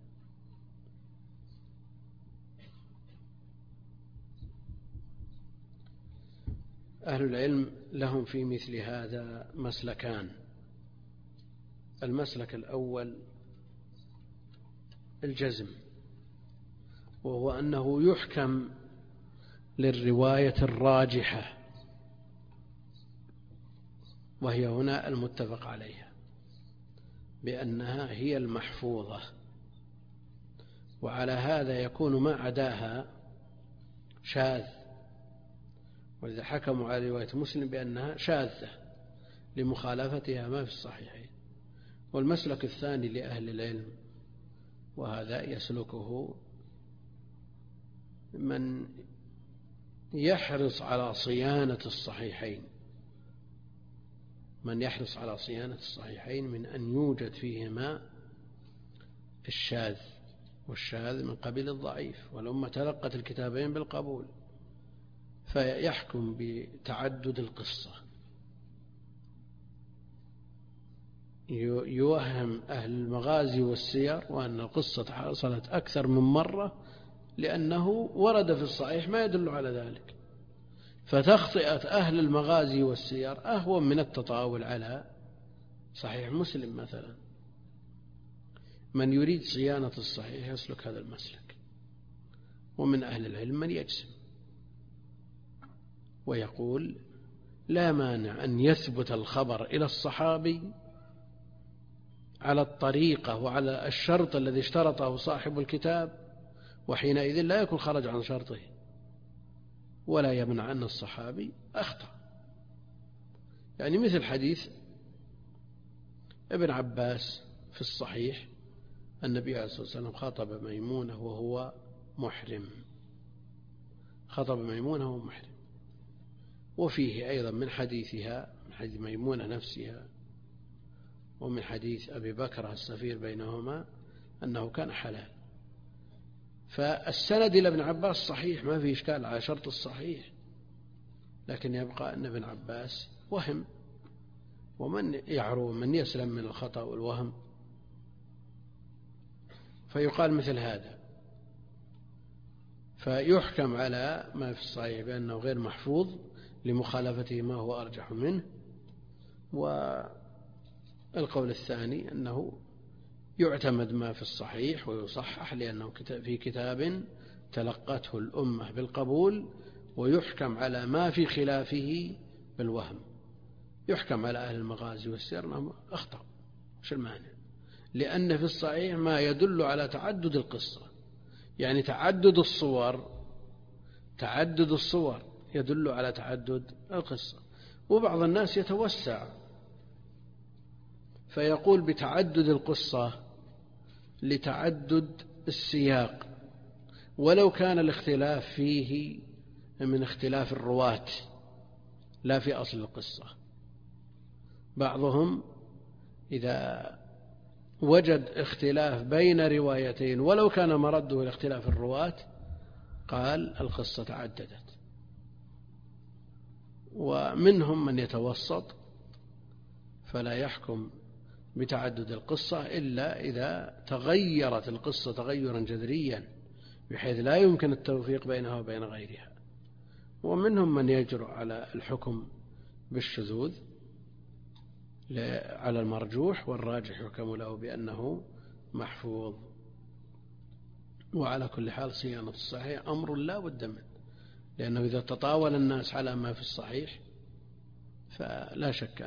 أهل العلم لهم في مثل هذا مسلكان. المسلك الأول الجزم، وهو أنه يحكم للرواية الراجحة، وهي هنا المتفق عليها، بأنها هي المحفوظة، وعلى هذا يكون ما عداها شاذ، ولذا حكموا على رواية مسلم بأنها شاذة لمخالفتها ما في الصحيحين. والمسلك الثاني لأهل العلم، وهذا يسلكه من يحرص على صيانة الصحيحين، من يحرص على صيانة الصحيحين من أن يوجد فيهما الشاذ، والشاذ من قبيل الضعيف، والأمة تلقت الكتابين بالقبول، فيحكم بتعدد القصة. يوهم أهل المغازي والسير وأن القصة حصلت أكثر من مرة، لأنه ورد في الصحيح ما يدل على ذلك، فتخطئة أهل المغازي والسير أهون من التطاول على صحيح مسلم مثلا. من يريد صيانة الصحيح يسلك هذا المسلك. ومن أهل العلم من يجزم ويقول لا مانع أن يثبت الخبر إلى الصحابي على الطريقة وعلى الشرط الذي اشترطه صاحب الكتاب، وحينئذ لا يكون خرج عن شرطه، ولا يمنع أن الصحابي أخطأ. يعني مثل حديث ابن عباس في الصحيح، النبي عليه الصلاة والسلام خاطب ميمونة وهو محرم، خاطب ميمونة وهو محرم. وفيه أيضا من حديثها، من حديث ميمونة نفسها، ومن حديث أبي بكر السفير بينهما، أنه كان حلال. فالسند إلى ابن عباس صحيح، ما في إشكال على شرط الصحيح، لكن يبقى أن ابن عباس وهم، ومن يعرو من يسلم من الخطأ والوهم، فيقال مثل هذا، فيحكم على ما في الصحيح بأنه غير محفوظ لمخالفته ما هو أرجح منه. والقول الثاني أنه يعتمد ما في الصحيح ويصحح، لأنه في كتاب تلقته الأمة بالقبول، ويحكم على ما في خلافه بالوهم. يحكم على أهل المغازي والسير أنهم أخطأوا، وش المانع؟ لأن في الصحيح ما يدل على تعدد القصة، يعني تعدد الصور يدل على تعدد القصة. وبعض الناس يتوسع فيقول بتعدد القصة لتعدد السياق، ولو كان الاختلاف فيه من اختلاف الرواة لا في أصل القصة. بعضهم إذا وجد اختلاف بين روايتين ولو كان مرده إلى اختلاف الرواة قال القصة تعددت. ومنهم من يتوسط فلا يحكم بتعدد القصة إلا إذا تغيرت القصة تغيرا جذريا بحيث لا يمكن التوفيق بينها وبين غيرها. ومنهم من يجرؤ على الحكم بالشذوذ على المرجوح، والراجح يحكم له بأنه محفوظ. وعلى كل حال صيانة الصحيح أمر لا بد منه، لأنه إذا تطاول الناس على ما في الصحيح فلا شك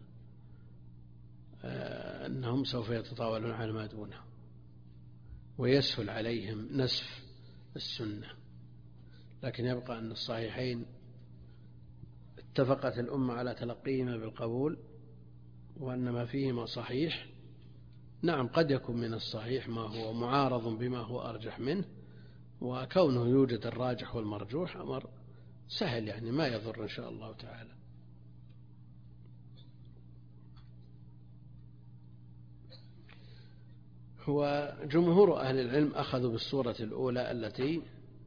أنهم سوف يتطاولون على ما دونه، ويسهل عليهم نسف السنة. لكن يبقى أن الصحيحين اتفقت الأمة على تلقيهما بالقبول، وأن ما فيهما صحيح. نعم قد يكون من الصحيح ما هو معارض بما هو أرجح منه، وكونه يوجد الراجح والمرجوح أمر سهل، يعني ما يضر إن شاء الله تعالى. وجمهور أهل العلم أخذوا بالصورة الأولى التي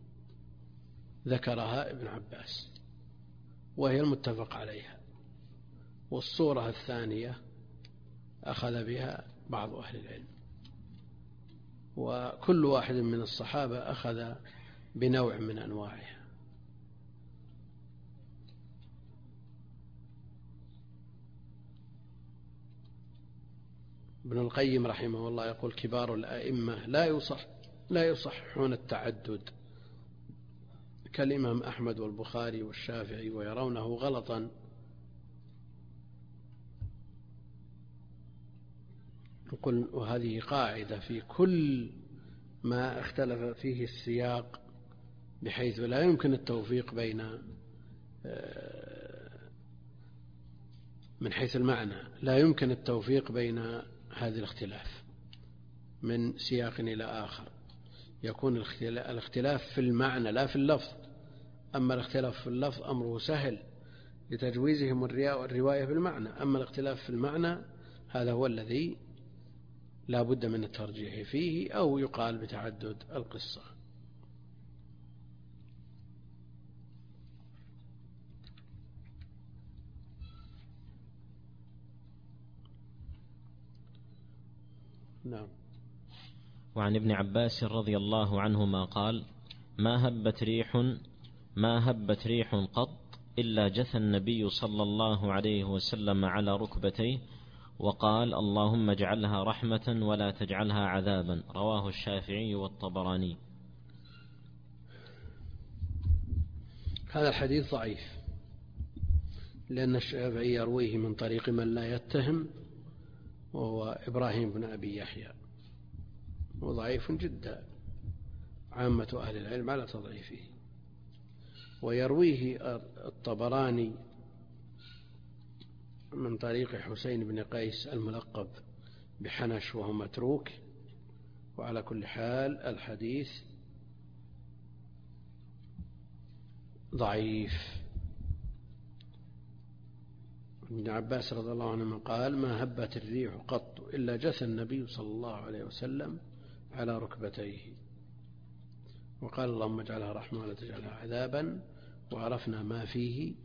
ذكرها ابن عباس وهي المتفق عليها، والصورة الثانية أخذ بها بعض أهل العلم، وكل واحد من الصحابة أخذ بنوع من أنواعها. ابن القيم رحمه الله يقول: كبار الأئمة لا يصححون التعدد كالإمام أحمد والبخاري والشافعي، ويرونه غلطا. نقول وهذه قاعدة في كل ما اختلف فيه السياق، بحيث لا يمكن التوفيق بين من حيث المعنى لا يمكن التوفيق بين هذا الاختلاف من سياق إلى آخر. يكون الاختلاف في المعنى لا في اللفظ، أما الاختلاف في اللفظ أمره سهل لتجويزهم الرواية بالمعنى، أما الاختلاف في المعنى هذا هو الذي لا بد من الترجيح فيه، أو يقال بتعدد القصة. نعم. وعن ابن عباس رضي الله عنهما قال: ما هبت ريح قط إلا جثى النبي صلى الله عليه وسلم على ركبتيه وقال: اللهم اجعلها رحمة ولا تجعلها عذابا. رواه الشافعي والطبراني. هذا الحديث ضعيف، لأن الشافعي يرويه من طريق من لا يتهم، وهو إبراهيم بن أبي يحيى، وضعيف جدا، عامة أهل العلم على تضعيفه. ويرويه الطبراني من طريق حسين بن قيس الملقب بحنش وهو متروك. وعلى كل حال الحديث ضعيف. ابن عباس رضي الله عنه قال: ما هبت الريح قط إلا جثى النبي صلى الله عليه وسلم على ركبتيه وقال: اللهم اجعلها رحمة ولا تجعلها عذابا. وعرفنا ما فيه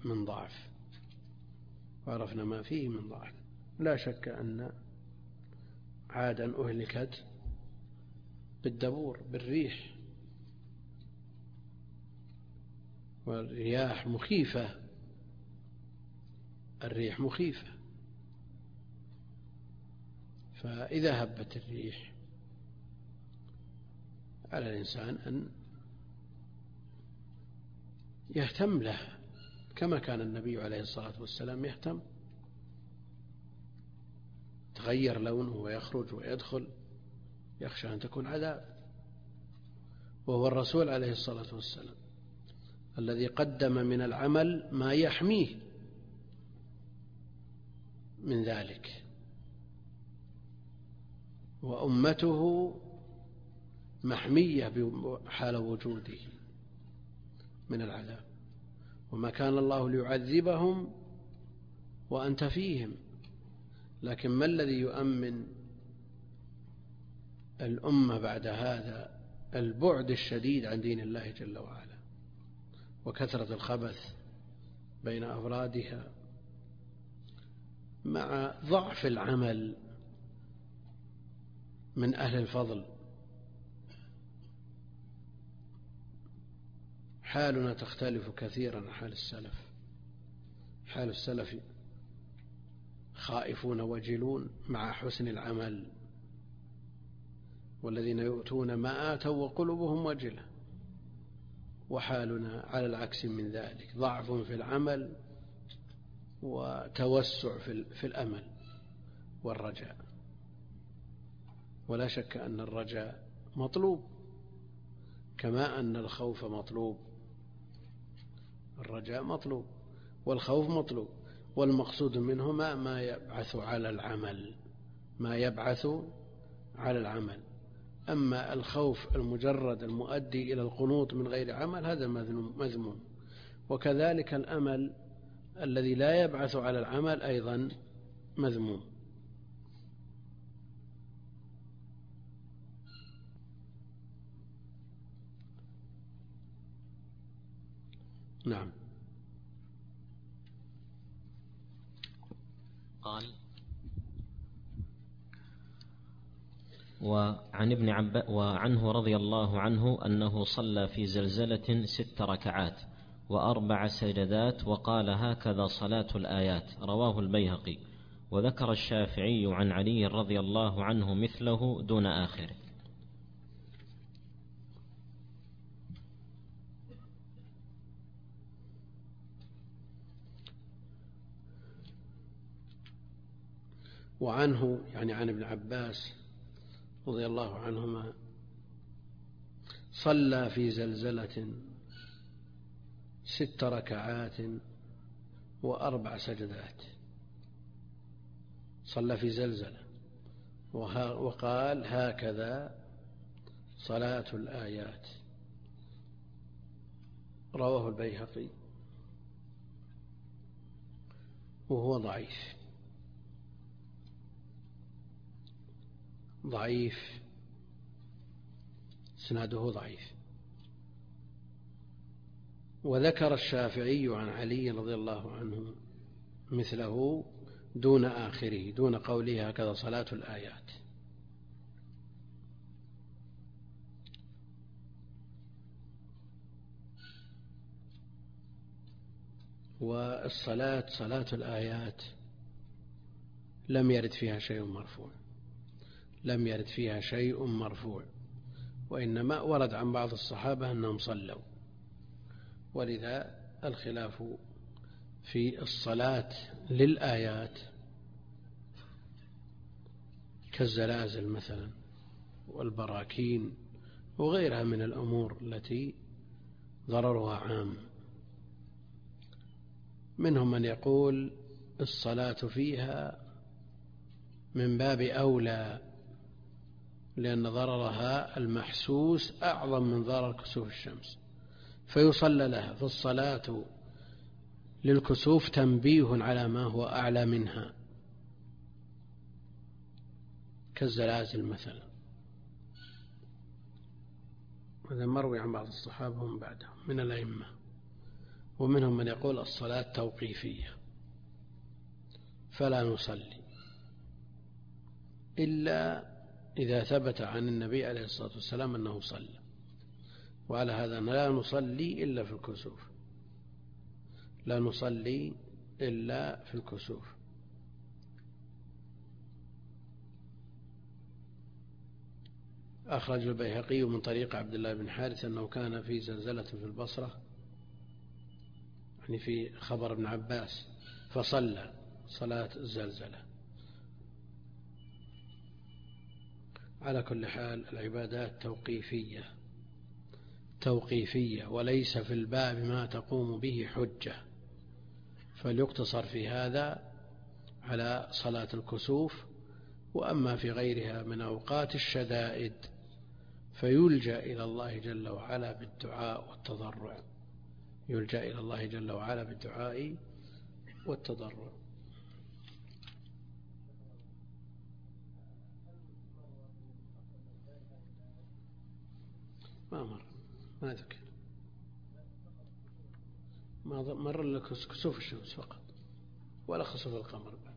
من ضعف. لا شك أن عادا أهلكت بالدبور بالريح، والرياح مخيفة، الريح مخيفة. فإذا هبت الريح على الإنسان أن يهتم لها كما كان النبي عليه الصلاة والسلام يهتم. تغير لونه ويخرج ويدخل، يخشى أن تكون عذاب. وهو الرسول عليه الصلاة والسلام الذي قدم من العمل ما يحميه من ذلك، وأمته محمية حال وجوده من العذاب. وما كان الله ليعذبهم وأنت فيهم، لكن ما الذي يؤمن الأمة بعد هذا؟ البعد الشديد عن دين الله جل وعلا، وكثرة الخبث بين أفرادها، مع ضعف العمل من أهل الفضل. حالنا تختلف كثيرا عن حال السلف. حال السلف خائفون وجلون مع حسن العمل، والذين يؤتون ما آتوا وقلوبهم وجلة. وحالنا على العكس من ذلك، ضعف في العمل وتوسع في الأمل والرجاء. ولا شك أن الرجاء مطلوب كما أن الخوف مطلوب. الرجاء مطلوب والخوف مطلوب، والمقصود منهما ما يبعث على العمل، أما الخوف المجرد المؤدي إلى القنوط من غير عمل هذا مذموم. وكذلك الأمل الذي لا يبعث على العمل أيضا مذموم. نعم. قال: وعنه رضي الله عنه أنه صلى في زلزلة 6 ركعات و4 سجدات وقال: هكذا صلاة الآيات. رواه البيهقي. وذكر الشافعي عن علي رضي الله عنه مثله دون آخره. وعنه يعني عن ابن عباس رضي الله عنهما صلى في زلزلة 6 ركعات و4 سجدات. صلى في زلزلة وقال: هكذا صلاة الآيات. رواه البيهقي وهو ضعيف، اسناده ضعيف. وذكر الشافعي عن علي رضي الله عنه مثله دون آخره، دون قوله هكذا صلاة الآيات. والصلاة صلاة الآيات لم يرد فيها شيء مرفوع، وإنما ورد عن بعض الصحابة أنهم صلوا. ولذا الخلاف في الصلاة للآيات كالزلازل مثلا والبراكين وغيرها من الأمور التي ضررها عام. منهم من يقول الصلاة فيها من باب أولى، لأن ضررها المحسوس أعظم من ضرر كسوف الشمس، فيصلى لها. فالصلاة للكسوف تنبيه على ما هو أعلى منها كالزلازل مثلا. هذا مروي عن بعض الصحابة ومن بعدهم من الأئمة. ومنهم من يقول الصلاة توقيفية فلا نصلي إلا إذا ثبت عن النبي عليه الصلاة والسلام أنه صلى. وعلى هذا لا نصلي إلا في الكسوف، لا نصلي إلا في الكسوف. أخرج البيهقي من طريق عبد الله بن حارث أنه كان في زلزلة في البصرة، يعني في خبر ابن عباس، فصلى صلاة الزلزلة. على كل حال العبادات توقيفية وليس في الباب ما تقوم به حجة، فليقتصر في هذا على صلاة الكسوف. وأما في غيرها من أوقات الشدائد فيلجأ إلى الله جل وعلا بالدعاء والتضرع، يلجأ إلى الله جل وعلا بالدعاء والتضرع. ما ذكر، ما مر إلا كسوف الشمس فقط ولا خسوف القمر بعد.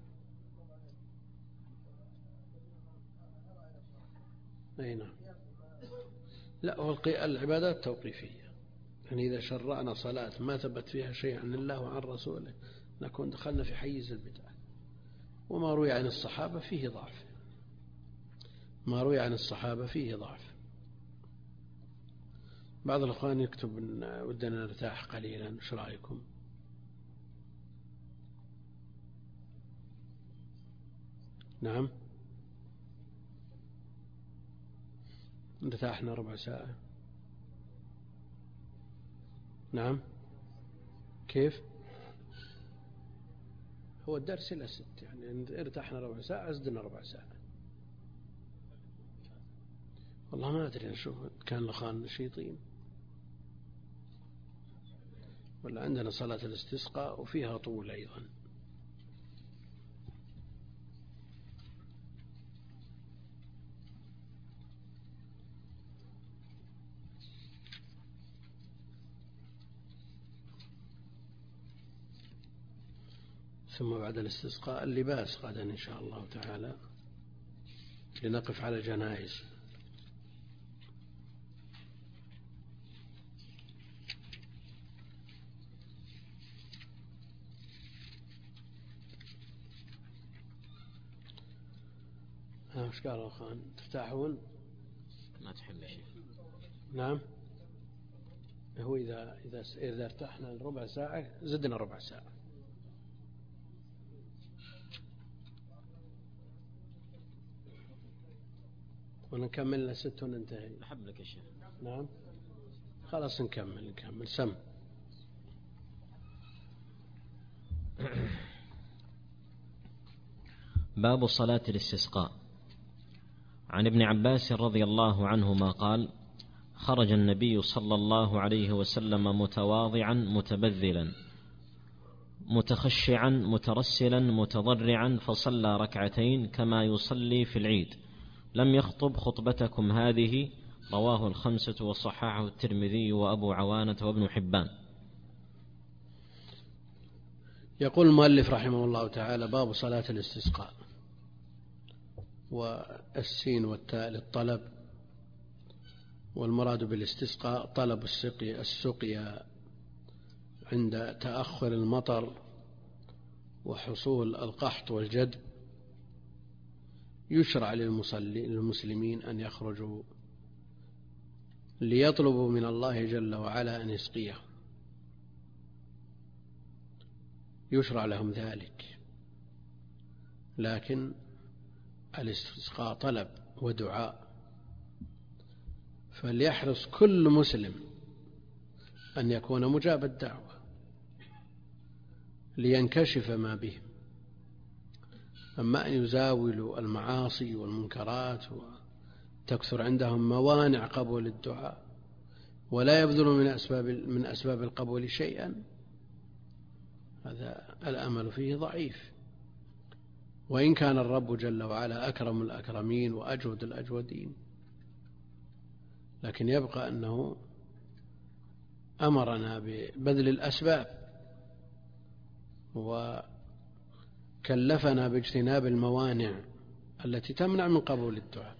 أي نعم. لا، هو العبادات توقيفية، يعني إذا شرعنا صلاة ما ثبت فيها شيء عن الله وعن رسوله نكون دخلنا في حيز البدعة. وما روي عن الصحابة فيه ضعف. بعض الأخوان يكتب إن ودنا نرتاح قليلا، إيش رأيكم؟ نعم، ارتاحنا ربع ساعة. نعم، كيف؟ هو الدرس إلى 6، يعني ارتاحنا ربع ساعة أزدنا ربع ساعة. والله ما أدري، أشوف كان لخان نشيطين ولا عندنا صلاة الاستسقاء وفيها طول أيضا. ثم بعد الاستسقاء اللباس غدا إن شاء الله تعالى لنقف على الجنائز. وش قال الأخوان؟ تفتحون؟ ما تحب شيء. نعم. هو إذا ارتحنا ربع ساعة زدنا ربع ساعة. ونكمل لست وننتهي. أحب لك يا شيخ. نعم خلاص نكمل سم. باب صلاة الاستسقاء. عن ابن عباس رضي الله عنهما قال: خرج النبي صلى الله عليه وسلم متواضعا متبذلا متخشعا مترسلا متضرعا فصلى ركعتين كما يصلي في العيد، لم يخطب خطبتكم هذه. رواه الخمسة وصححه الترمذي وأبو عوانة وابن حبان. يقول المؤلف رحمه الله تعالى: باب صلاة الاستسقاء. والسين والتاء للطلب، والمراد بالاستسقاء طلب السقيا عند تأخر المطر وحصول القحط والجدب. يشرع للمسلمين أن يخرجوا ليطلبوا من الله جل وعلا أن يسقيه، يشرع لهم ذلك، لكن الاستسقاء طلب ودعاء، فليحرص كل مسلم أن يكون مجاب الدعوة لينكشف ما به. أما أن يزاولوا المعاصي والمنكرات وتكثر عندهم موانع قبول الدعاء ولا يبذلوا من أسباب القبول شيئا، هذا الأمل فيه ضعيف. وإن كان الرب جل وعلا أكرم الأكرمين وأجود الأجودين، لكن يبقى أنه أمرنا ببذل الأسباب وكلفنا باجتناب الموانع التي تمنع من قبول الدعاء.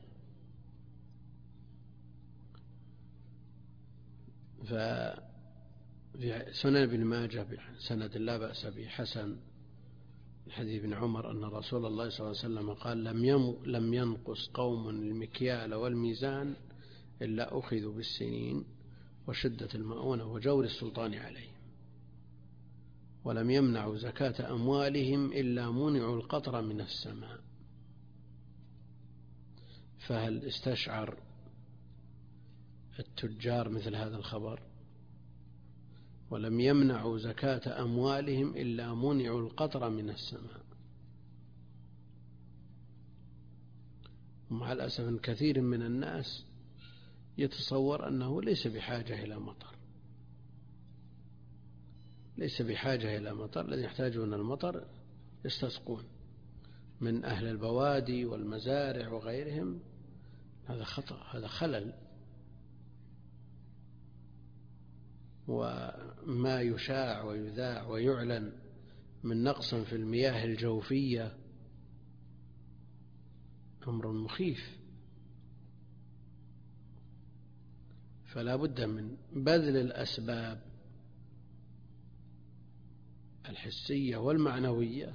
ففي سنن ابن ماجه بسند لا بأس به حسن حديث ابن عمر أن رسول الله صلى الله عليه وسلم قال: لم ينقص قوم المكيال والميزان إلا أخذوا بالسنين وشدة المؤونة وجور السلطان عليهم، ولم يمنعوا زكاة أموالهم إلا منعوا القطر من السماء. فهل استشعر التجار مثل هذا الخبر؟ ولم يمنعوا زكاة أموالهم إلا منعوا القطر من السماء. ومع الأسف كثير من الناس يتصور أنه ليس بحاجة إلى مطر، ليس بحاجة إلى مطر، الذين يحتاجون المطر يستسقون من أهل البوادي والمزارع وغيرهم. هذا خطأ، هذا خلل. وما يشاع ويذاع ويعلن من نقص في المياه الجوفية أمر مخيف، فلا بد من بذل الأسباب الحسية والمعنوية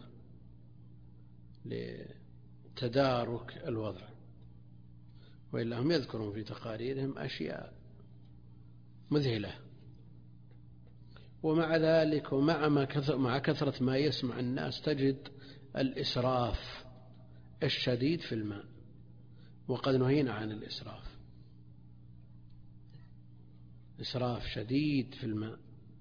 لتدارك الوضع، وإلا هم يذكرون في تقاريرهم أشياء مذهلة. ومع ذلك مع كثرة ما يسمع الناس تجد الإسراف الشديد في الماء، وقد نهينا عن الإسراف. إسراف شديد في الماء،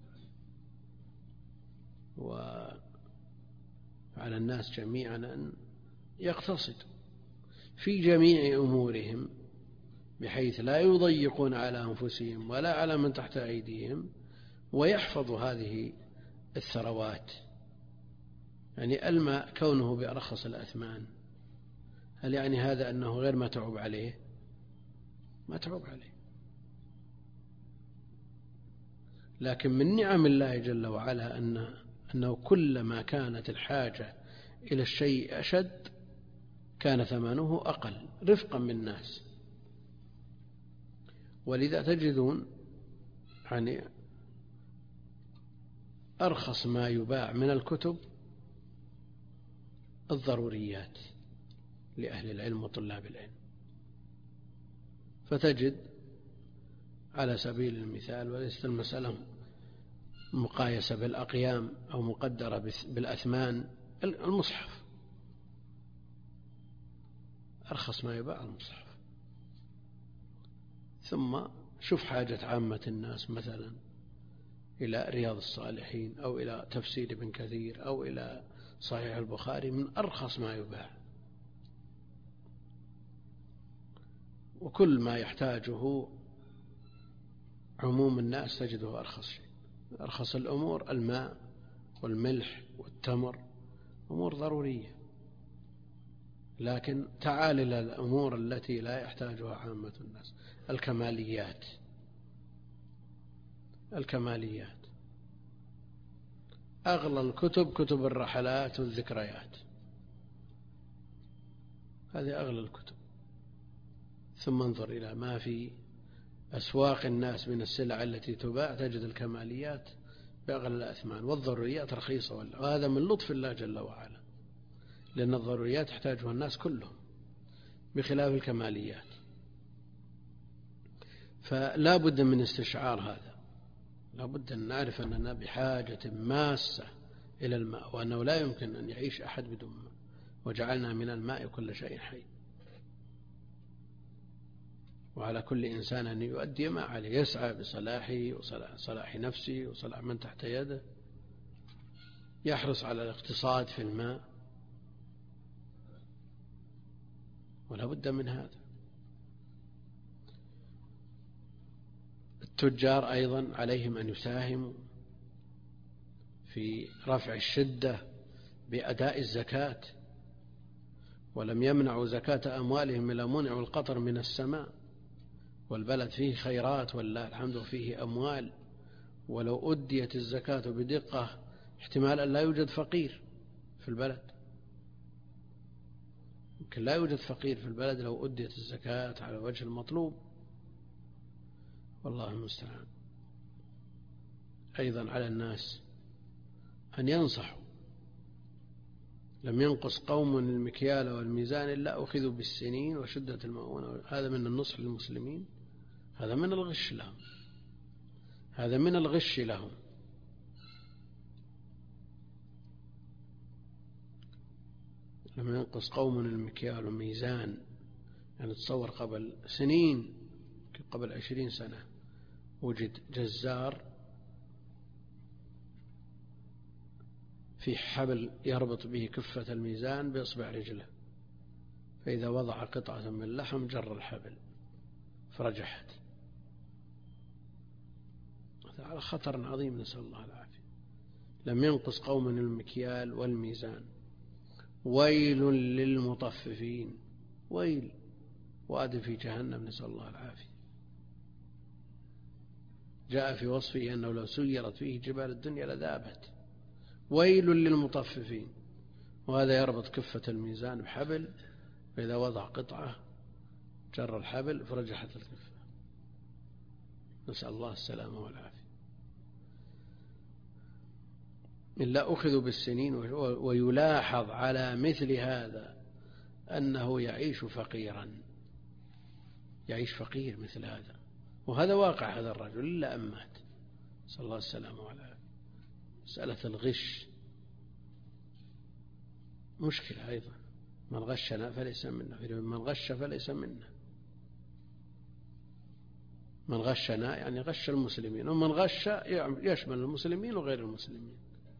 وعلى الناس جميعا أن يقتصدوا في جميع أمورهم بحيث لا يضيقون على أنفسهم ولا على من تحت أيديهم، ويحفظوا هذه الثروات. يعني الماء كونه بأرخص الأثمان، هل يعني هذا أنه غير متعوب عليه؟ ما تعوب عليه، لكن من نعم الله جل وعلا أنه كلما كانت الحاجة إلى الشيء أشد كان ثمنه أقل رفقا بالناس. ولذا تجدون يعني أرخص ما يباع من الكتب الضروريات لأهل العلم وطلاب العلم. فتجد على سبيل المثال، وليست المسألة مقايسة بالأقيام أو مقدرة بالأثمان، المصحف أرخص ما يباع المصحف. ثم شوف حاجة عامة الناس مثلا إلى رياض الصالحين أو إلى تفسير ابن كثير أو إلى صحيح البخاري، من أرخص ما يباع. وكل ما يحتاجه عموم الناس تجده أرخص شيء. أرخص الأمور الماء والملح والتمر، أمور ضرورية. لكن تعال إلى الأمور التي لا يحتاجها عامة الناس، الكماليات. أغلى الكتب كتب الرحلات والذكريات، هذه أغلى الكتب. ثم انظر إلى ما في أسواق الناس من السلع التي تباع، تجد الكماليات بأغلى الأثمان والضروريات رخيصة. وهذا من لطف الله جل وعلا، لأن الضروريات يحتاجها الناس كلهم بخلاف الكماليات. فلا بد من استشعار هذا، لا بد أن نعرف أننا بحاجة ماسة إلى الماء، وأنه لا يمكن أن يعيش أحد بدون ماء، وجعلنا من الماء كل شيء حي. وعلى كل إنسان أن يؤدي ما عليه، يسعى بصلاحه وصلاح نفسه وصلاح من تحت يده، يحرص على الاقتصاد في الماء، ولا بد من هذا. التجار أيضا عليهم أن يساهموا في رفع الشدة بأداء الزكاة، ولم يمنعوا زكاة أموالهم إلا منعوا القطر من السماء. والبلد فيه خيرات والله الحمد، فيه أموال، ولو أديت الزكاة بدقة احتمال أن لا يوجد فقير في البلد، يمكن لا يوجد فقير في البلد لو أديت الزكاة على وجه المطلوب، والله المستعان. أيضا على الناس أن ينصحوا. لم ينقص قوم المكيال والميزان إلا أخذوا بالسنين وشدة المؤونة. هذا من النصح للمسلمين، هذا من الغش لهم، هذا من الغش لهم. لم ينقص قوم المكيال والميزان، يعني تصور قبل سنين، قبل 20 سنة وجد جزار في حبل يربط به كفة الميزان بإصبع رجله، فإذا وضع قطعة من لحم جر الحبل فرجحت. هذا على خطر عظيم، نسأل الله العافية. لم ينقص قوم المكيال والميزان. ويل للمطففين، ويل واد في جهنم، نسأل الله العافية. جاء في وصفه أنه لو سيرت فيه جبال الدنيا لذابت. ويل للمطففين. وهذا يربط كفة الميزان بحبل، فإذا وضع قطعة جر الحبل فرجحت الكفة، نسأل الله السلامة والعافية. إلا أخذوا بالسنين. ويلاحظ على مثل هذا أنه يعيش فقيرا، يعيش فقير مثل هذا، وهذا واقع هذا الرجل إلا أن مات، نسأل الله السلامة والعافية. مسألة الغش مشكلة أيضا. من غشنا فليس منا، من غش فليس منا. من غشنا يعني غش المسلمين، ومن غش يشمل المسلمين وغير المسلمين.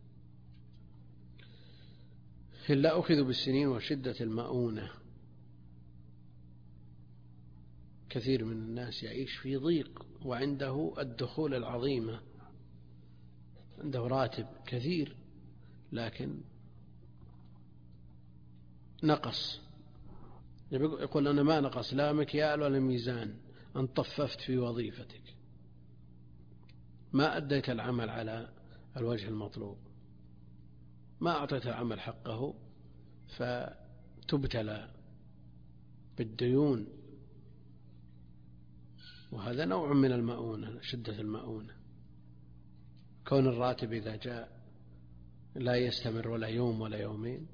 إلا أخذوا بالسنين وشدة المؤونة. كثير من الناس يعيش في ضيق وعنده الدخول العظيمة، عنده راتب كثير لكن نقص. يقول أنا ما نقص لا مكيال ولا ميزان، أن طففت في وظيفتك، ما أديت العمل على الوجه المطلوب، ما أعطيت العمل حقه، فتبتلى بالديون. وهذا نوع من المؤونة، شدة المؤونة. كون الراتب إذا جاء لا يستمر ولا يوم ولا يومين،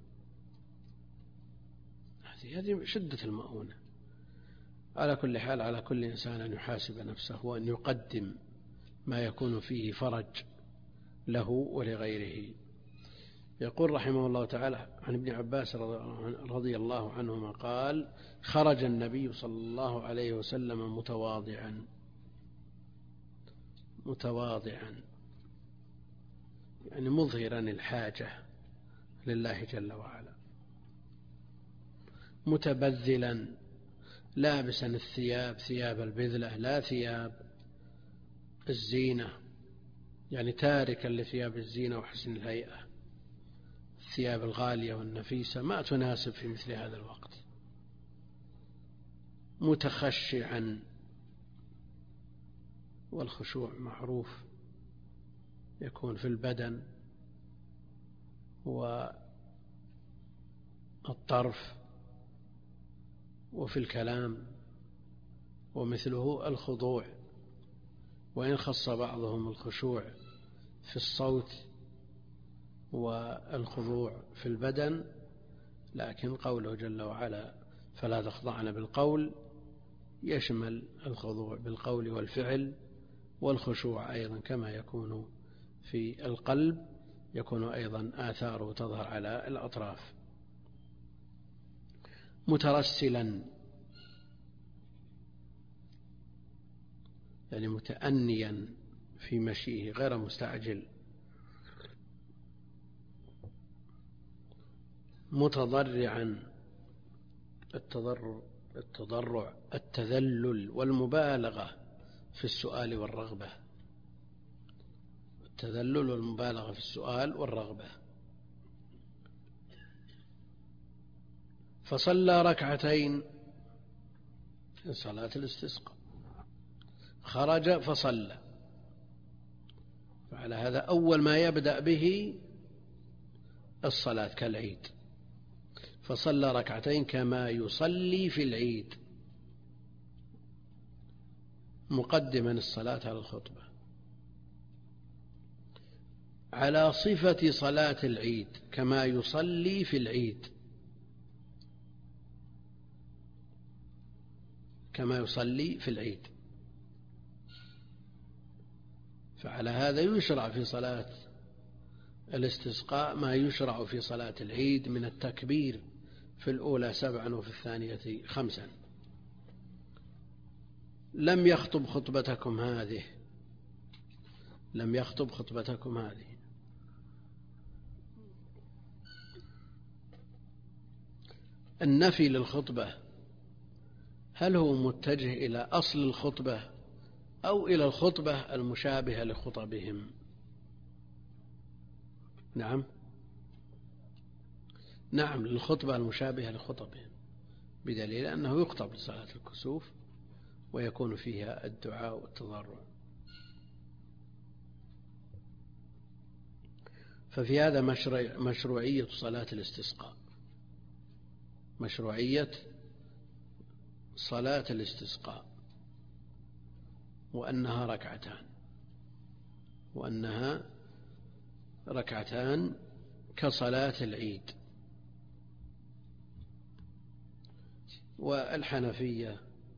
هذه شدة المؤونة. على كل حال، على كل إنسان أن يحاسب نفسه وأن يقدم ما يكون فيه فرج له ولغيره. يقول رحمه الله تعالى عن ابن عباس رضي الله عنهما قال: خرج النبي صلى الله عليه وسلم متواضعا يعني مظهرا الحاجة لله جل وعلا، متبذلا لابسا الثياب ثياب البذلة لا ثياب الزينة، يعني تاركا لثياب الزينة وحسن الهيئة، الثياب الغالية والنفيسة ما تناسب في مثل هذا الوقت. متخشعا، والخشوع معروف يكون في البدن والطرف وفي الكلام، ومثله الخضوع، وإن خص بعضهم الخشوع في الصوت والخضوع في البدن، لكن قوله جل وعلا فلا تخضعن بالقول يشمل الخضوع بالقول والفعل، والخشوع أيضا كما يكون في القلب يكون أيضا آثاره تظهر على الأطراف. مترسلا يعني متأنيا في مشيه غير مستعجل. متضرعا، التضرع التذلل والمبالغة في السؤال والرغبة، التذلل والمبالغة في السؤال والرغبة. فصلى ركعتين في صلاة الاستسقاء، خرج فصلى، فعلى هذا أول ما يبدأ به الصلاة كالعيد، فصلى ركعتين كما يصلي في العيد، مقدما الصلاة على الخطبة على صفة صلاة العيد كما يصلي في العيد، كما يصلي في العيد. فعلى هذا يشرع في صلاة الاستسقاء ما يشرع في صلاة العيد من التكبير في الأولى 7 وفي الثانية 5. لم يخطب خطبتكم هذه، لم يخطب خطبتكم هذه. النفي للخطبة هل هو متجه إلى أصل الخطبة أو إلى الخطبة المشابهة لخطبهم؟ نعم للخطبة المشابهة لخطبهم، بدليل أنه يخطب لصلاة الكسوف ويكون فيها الدعاء والتضرع. ففي هذا مشروعية صلاة الاستسقاء، مشروعية صلاة الاستسقاء، وأنها ركعتان كصلاة العيد. والحنفية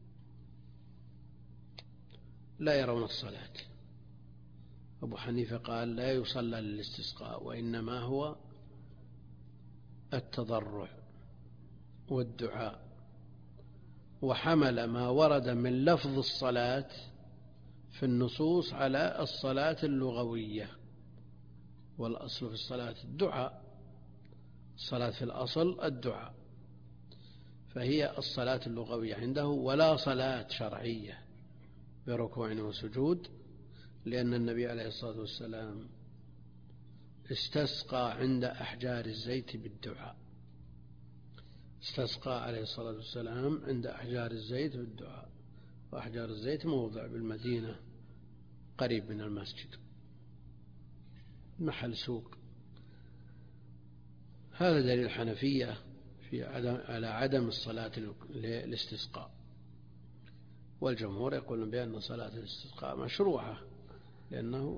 لا يرون الصلاة، أبو حنيفة قال لا يصلى للاستسقاء، وإنما هو التضرع والدعاء، وحمل ما ورد من لفظ الصلاة في النصوص على الصلاة اللغوية، والأصل في الصلاة الدعاء، الصلاة في الأصل الدعاء. فهي الصلاة اللغوية عنده، ولا صلاة شرعية بركوع وسجود، لأن النبي عليه الصلاة والسلام استسقى عند أحجار الزيت بالدعاء. استسقى عليه الصلاة والسلام عند أحجار الزيت بالدعاء، وأحجار الزيت موضع بالمدينة قريب من المسجد، محل سوق. هذا دليل الحنفية على عدم الصلاة للاستسقاء، والجمهور يقولون بأن صلاة الاستسقاء مشروعة، لأنه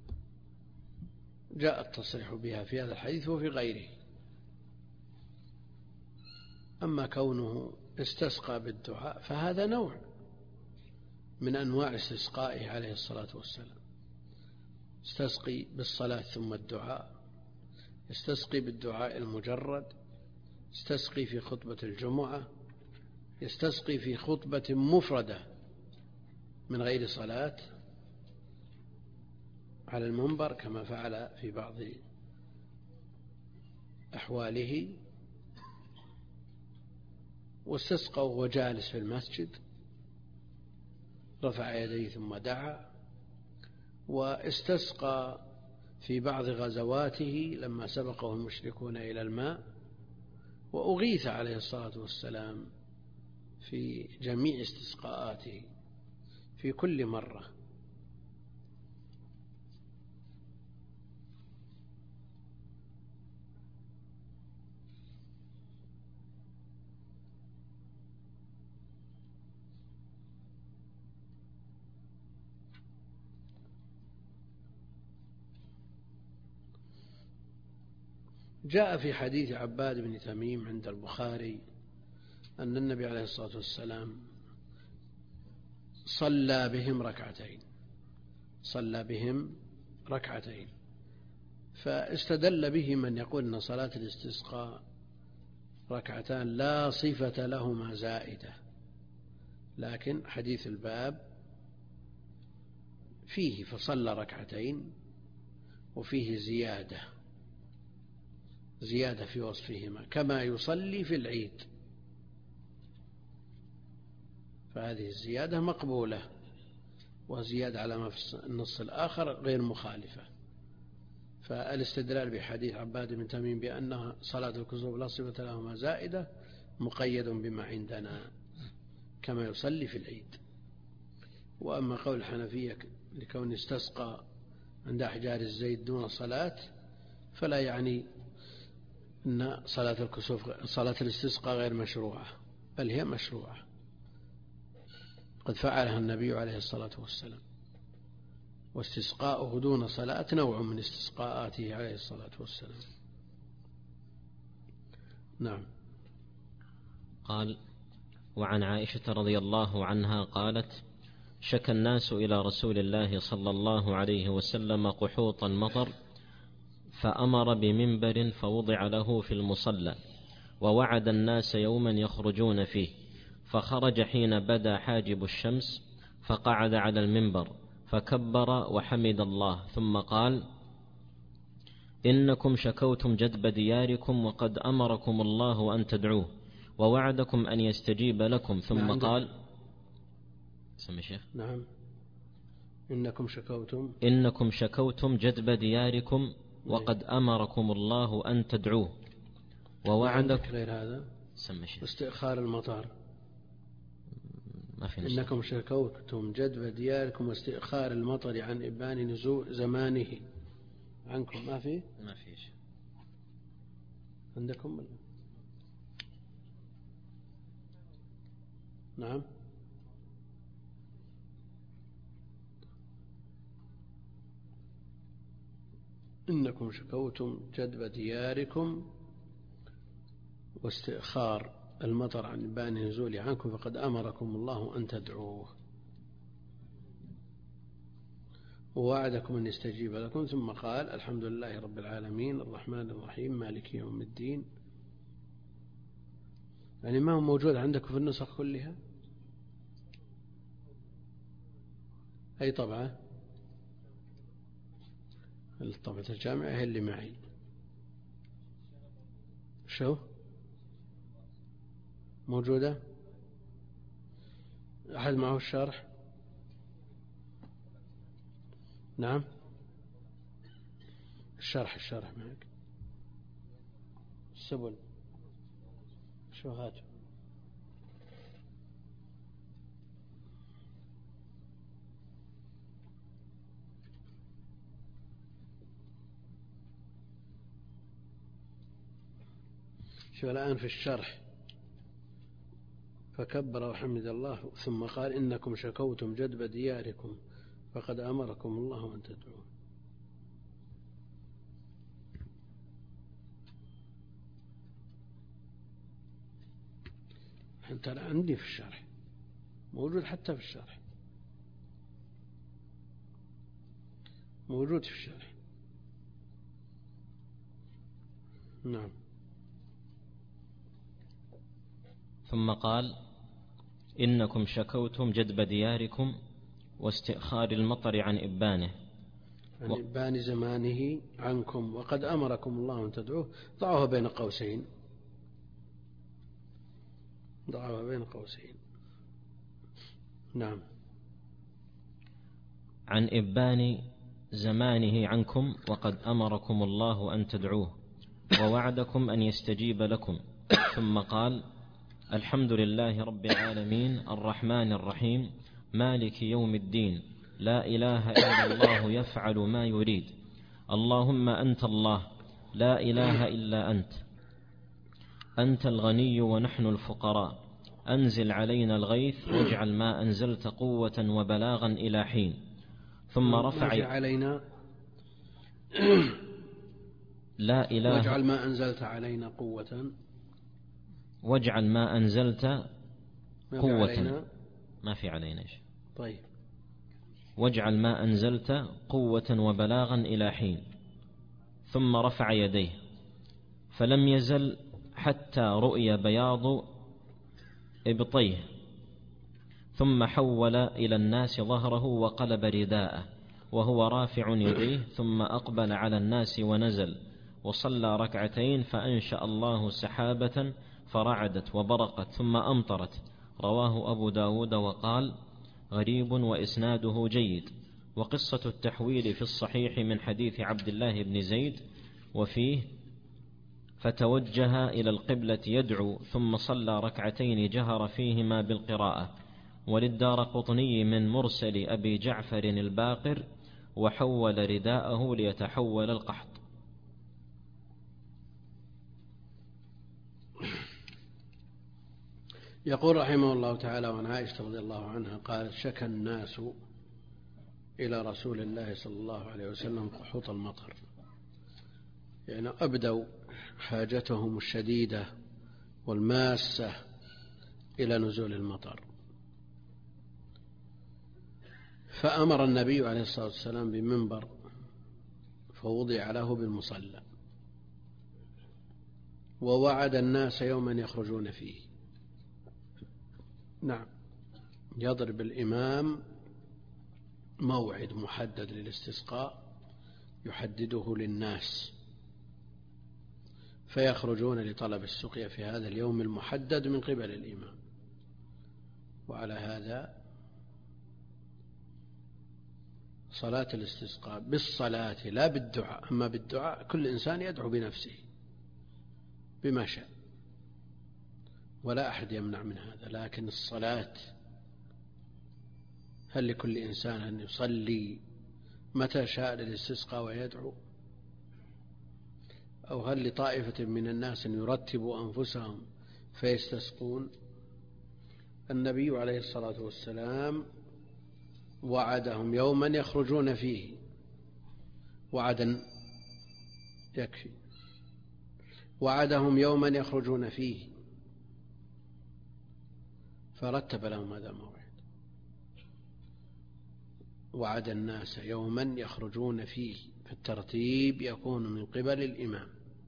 جاء التصريح بها في هذا الحديث وفي غيره. أما كونه استسقى بالدعاء فهذا نوع من أنواع استسقائه عليه الصلاة والسلام. استسقي بالصلاة ثم الدعاء، يستسقي بالدعاء المجرد، يستسقي في خطبة الجمعة، يستسقي في خطبة مفردة من غير صلاة على المنبر كما فعل في بعض أحواله، واستسقى وهو جالس في المسجد، رفع يديه ثم دعا. واستسقى في بعض غزواته لما سبقه المشركون إلى الماء، وأغيث عليه الصلاة والسلام في جميع استسقاءاته في كل مرة. جاء في حديث عباد بن تميم عند البخاري أن النبي عليه الصلاة والسلام صلى بهم ركعتين، فاستدل به من يقول أن صلاة الاستسقاء ركعتان لا صفة لهما زائدة، لكن حديث الباب فيه فصلى ركعتين، وفيه زيادة في وصفهما كما يصلي في العيد، فهذه الزيادة مقبولة، وزيادة على ما في النص الآخر غير مخالفة. فالاستدلال بحديث عباد بن تميم بأنها صلاة الكسوف لا صفة لهما زائدة مقيد بما عندنا كما يصلي في العيد. وأما قول الحنفية لكون استسقى عند أحجار الزيت دون صلاة، فلا يعني أن صلاة الاستسقاء غير مشروعة، بل هي مشروعة، قد فعلها النبي عليه الصلاة والسلام، واستسقاؤه دون صلاة نوع من استسقاءاته عليه الصلاة والسلام. نعم. قال: وعن عائشة رضي الله عنها قالت: شكى الناس إلى رسول الله صلى الله عليه وسلم قحوط المطر، فأمر بمنبر فوضع له في المصلى، ووعد الناس يوما يخرجون فيه، فخرج حين بدا حاجب الشمس، فقعد على المنبر فكبر وحمد الله، ثم قال: إنكم شكوتم جدب دياركم، وقد أمركم الله أن تدعوه، ووعدكم أن يستجيب لكم، ثم قال: سمي شيخ. نعم. إنكم شكوتم جدب دياركم، وقد أمركم الله أن تدعوه، ووعدكم غير هذا استئخار المطر. ما في إنكم شكوتم جدب دياركم واستئخار المطر عن إبان نزول زمانه عنكم. ما فيش عندكم. نعم. إنكم شكوتم جدب دياركم واستئخار المطر عن إبان نزول عنكم، فقد أمركم الله أن تدعوه، ووعدكم أن يستجيب لكم، ثم قال: الحمد لله رب العالمين الرحمن الرحيم مالك يوم الدين. يعني ما هو موجود عندكم في النسخ كلها؟ أي طبعة؟ الطبعة الجامعة هي اللي معي. شو موجودة؟ أحد معه الشرح؟ نعم، الشرح معك. السبل شو هاته؟ شو الآن في الشرح: فكبر وحمد الله ثم قال إنكم شكوتم جدب دياركم فقد أمركم الله أن تدعوه. أنت عندي في الشرح موجود، حتى في الشرح موجود في الشرح. نعم. ثم قال إنكم شكوتم جدب دياركم واستئخار المطر عن إبانه، عن إبان زمانه عنكم وقد أمركم الله أن تدعوه. ضعوها بين قوسين، ضعوها بين قوسين. نعم. عن إبان زمانه عنكم وقد أمركم الله أن تدعوه ووعدكم أن يستجيب لكم. ثم قال الحمد لله رب العالمين الرحمن الرحيم مالك يوم الدين لا إله إلا الله يفعل ما يريد. اللهم أنت الله لا إله إلا أنت، أنت الغني ونحن الفقراء، أنزل علينا الغيث واجعل ما أنزلت قوة وبلاغا إلى حين. ثم رفع علينا لا إله واجعل ما أنزلت علينا قوة، واجعل ما أنزلت قوة، ما في علينا شيء. طيب. واجعل ما أنزلت قوة وبلاغا إلى حين. ثم رفع يديه فلم يزل حتى رؤي بياض إبطيه، ثم حول إلى الناس ظهره وقلب رداءه وهو رافع يديه، ثم أقبل على الناس ونزل وصلى ركعتين فأنشأ الله سحابة فرعدت وبرقت ثم أمطرت. رواه أبو داود وقال غريب وإسناده جيد. وقصة التحويل في الصحيح من حديث عبد الله بن زيد وفيه فتوجه إلى القبلة يدعو ثم صلى ركعتين جهر فيهما بالقراءة. وللدارقطني من مرسل أبي جعفر الباقر وحول رداءه ليتحول القحط. يقول رحمه الله تعالى وعن عائشة رضي الله عنها قالت شكى الناس إلى رسول الله صلى الله عليه وسلم قحوط المطر، يعني أبدوا حاجتهم الشديدة والماسة إلى نزول المطر، فأمر النبي عليه الصلاة والسلام بمنبر فوضع له بالمصلى، ووعد الناس يوما يخرجون فيه. نعم، يضرب الإمام موعد محدد للاستسقاء يحدده للناس فيخرجون لطلب السقيا في هذا اليوم المحدد من قبل الإمام. وعلى هذا صلاة الاستسقاء بالصلاة لا بالدعاء. أما بالدعاء كل إنسان يدعو بنفسه بما شاء ولا أحد يمنع من هذا، لكن الصلاة هل لكل إنسان أن يصلي متى شاء للاستسقاء ويدعو؟ أو هل لطائفة من الناس أن يرتبوا أنفسهم فيستسقون؟ النبي عليه الصلاة والسلام وعدهم يوما يخرجون فيه، وعدا يكفي، وعدهم يوما يخرجون فيه فرتب لهم هذا الموعد. وعد الناس يوما يخرجون فيه، فالترتيب يكون من قبل الإمام.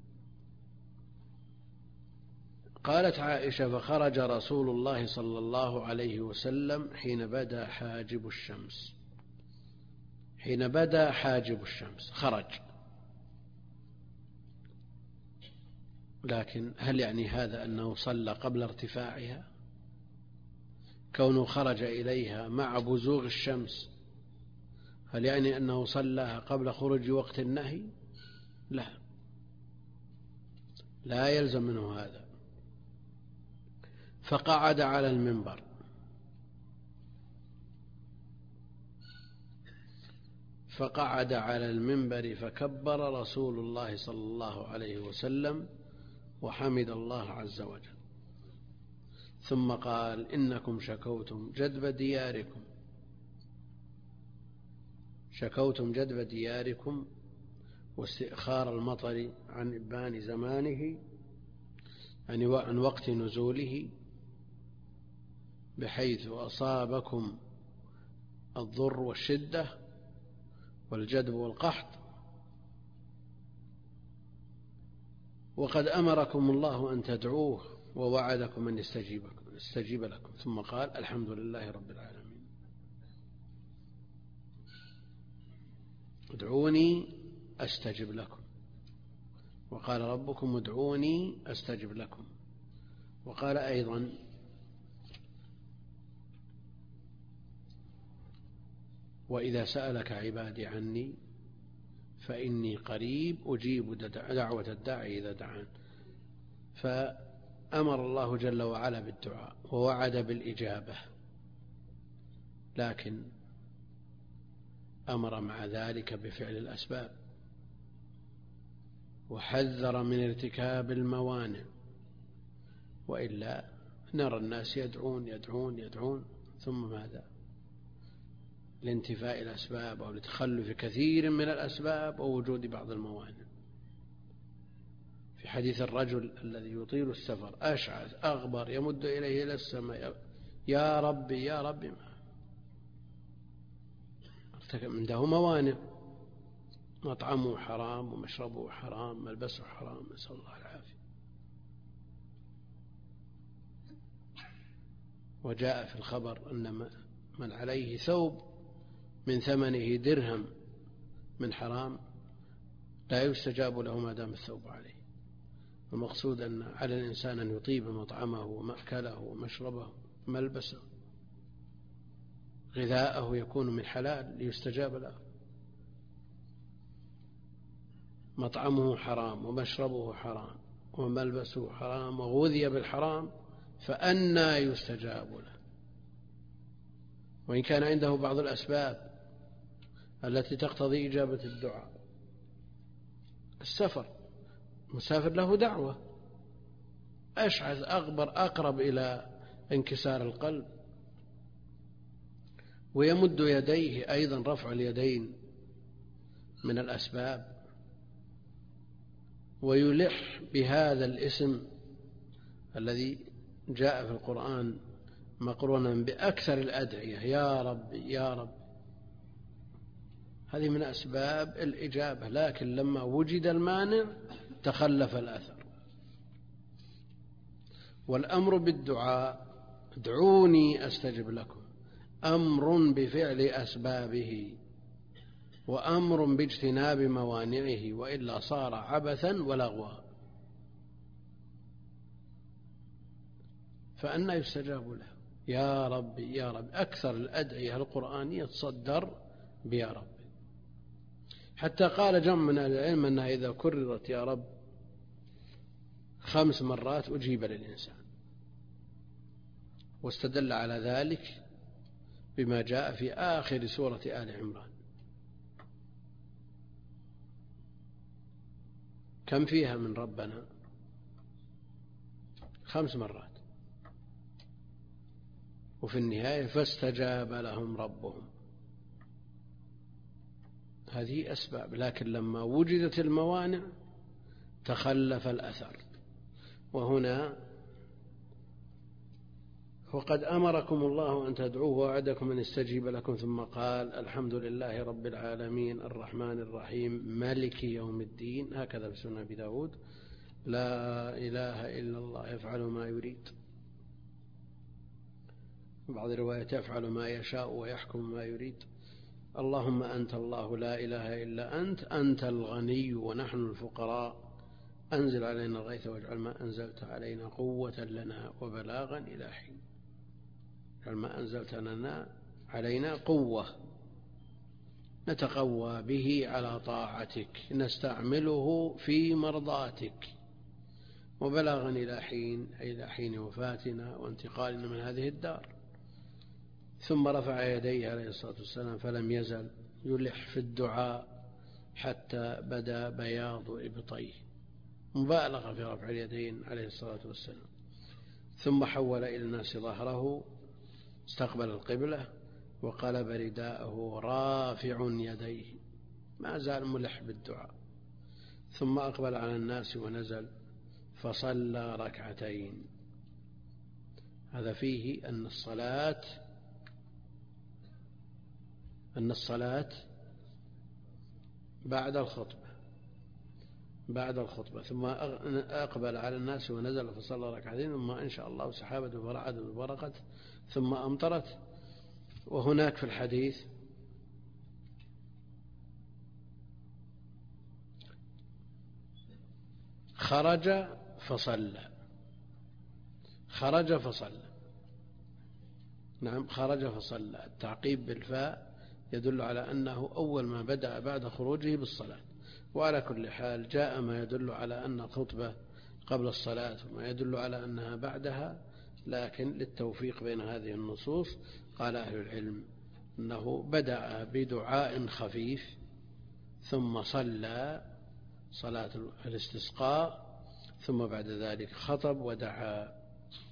قالت عائشة فخرج رسول الله صلى الله عليه وسلم حين بدا حاجب الشمس. حين بدا حاجب الشمس خرج، لكن هل يعني هذا أنه صلى قبل ارتفاعها؟ كونه خرج إليها مع بزوغ الشمس هل يعني أنه صلىها قبل خروج وقت النهي؟ لا يلزم منه هذا. فقعد على المنبر فكبر رسول الله صلى الله عليه وسلم وحمد الله عز وجل، ثم قال: إنكم شكوتم جدب دياركم واستئخار المطر عن إبان زمانه، يعني عن وقت نزوله، بحيث أصابكم الضر والشدة والجدب والقحط، وقد أمركم الله أن تدعوه ووعدكم أن يستجيب لكم. ثم قال: الحمد لله رب العالمين. ادعوني أستجب لكم، وقال ربكم ادعوني أستجب لكم. وقال أيضا: وإذا سألك عبادي عني فإني قريب أجيب دعوة الداعي إذا دعان. فأمر الله جل وعلا بالدعاء ووعد بالإجابة، لكن أمر مع ذلك بفعل الأسباب، وحذر من ارتكاب الموانع، وإلا نرى الناس يدعون ثم ماذا؟ لانتفاء الأسباب أو لتخلف كثير من الأسباب أو وجود بعض الموانع. في حديث الرجل الذي يطيل السفر أشعث أغبر يمد إليه إلى السماء: يا ربي يا ربي، ما عنده موانع، مطعمه حرام ومشربه حرام ملبسه حرام، نسأل الله العافية. وجاء في الخبر أن من عليه ثوب من ثمنه درهم من حرام لا يستجاب له ما دام الثوب عليه. المقصود أن على الإنسان أن يطيب مطعمه ومأكله ومشربه ملبسه، غذاءه يكون من حلال ليستجاب له. مطعمه حرام ومشربه حرام وملبسه حرام وغذي بالحرام، فأنى يستجاب له؟ وإن كان عنده بعض الأسباب التي تقتضي إجابة الدعاء. السفر، مسافر له دعوة، أشعث أغبر أقرب إلى انكسار القلب، ويمد يديه أيضا، رفع اليدين من الأسباب، ويلح بهذا الاسم الذي جاء في القرآن مقرونا بأكثر الأدعية: يا رب يا رب. هذه من أسباب الإجابة، لكن لما وجد المانع تخلف الأثر. والأمر بالدعاء ادعوني أستجب لكم أمر بفعل أسبابه وأمر باجتناب موانعه، وإلا صار عبثا ولغوا. فأنى يستجاب له؟ يا رب يا رب. أكثر الأدعية القرآنية تصدر بيا رب، حتى قال جمع من العلم أنها إذا كررت يا رب 5 مرات أجيب للإنسان، واستدل على ذلك بما جاء في آخر سورة آل عمران. كم فيها من ربنا؟ 5 مرات، وفي النهاية فاستجاب لهم ربهم. هذه أسباب، لكن لما وجدت الموانع تخلف الأثر. وهنا وقد أمركم الله أن تدعوه ووعدكم أن يستجيب لكم، ثم قال: الحمد لله رب العالمين الرحمن الرحيم مالك يوم الدين. هكذا في سنن أبي داود: لا إله إلا الله يفعل ما يريد. بعض الروايات: يفعل ما يشاء ويحكم ما يريد. اللهم أنت الله لا إله إلا أنت الغني ونحن الفقراء، أنزل علينا الغيث واجعل ما أنزلت علينا قوة لنا وبلاغا إلى حين. اجعل ما أنزلت لنا علينا قوة نتقوى به على طاعتك نستعمله في مرضاتك، وبلاغا إلى حين أي إلى حين وفاتنا وانتقالنا من هذه الدار. ثم رفع يديه عليه الصلاة والسلام فلم يزل يلح في الدعاء حتى بدا بياض إبطيه، مبالغة في رفع اليدين عليه الصلاة والسلام. ثم حول إلى الناس ظهره استقبل القبلة وقلب رداءه رافع يديه، ما زال ملح بالدعاء. ثم أقبل على الناس ونزل فصلى ركعتين. هذا فيه أن الصلاة بعد الخطبة ثم أقبل على الناس ونزل فصلى ركعتين، ثم إن شاء الله سحابة فرعدت وبرقت ثم أمطرت. وهناك في الحديث خرج فصلى. نعم، خرج فصلى. التعقيب بالفاء يدل على أنه أول ما بدأ بعد خروجه بالصلاة. وعلى كل حال جاء ما يدل على أن الخطبة قبل الصلاة وما يدل على أنها بعدها، لكن للتوفيق بين هذه النصوص قال أهل العلم أنه بدأ بدعاء خفيف ثم صلى صلاة الاستسقاء ثم بعد ذلك خطب ودعا.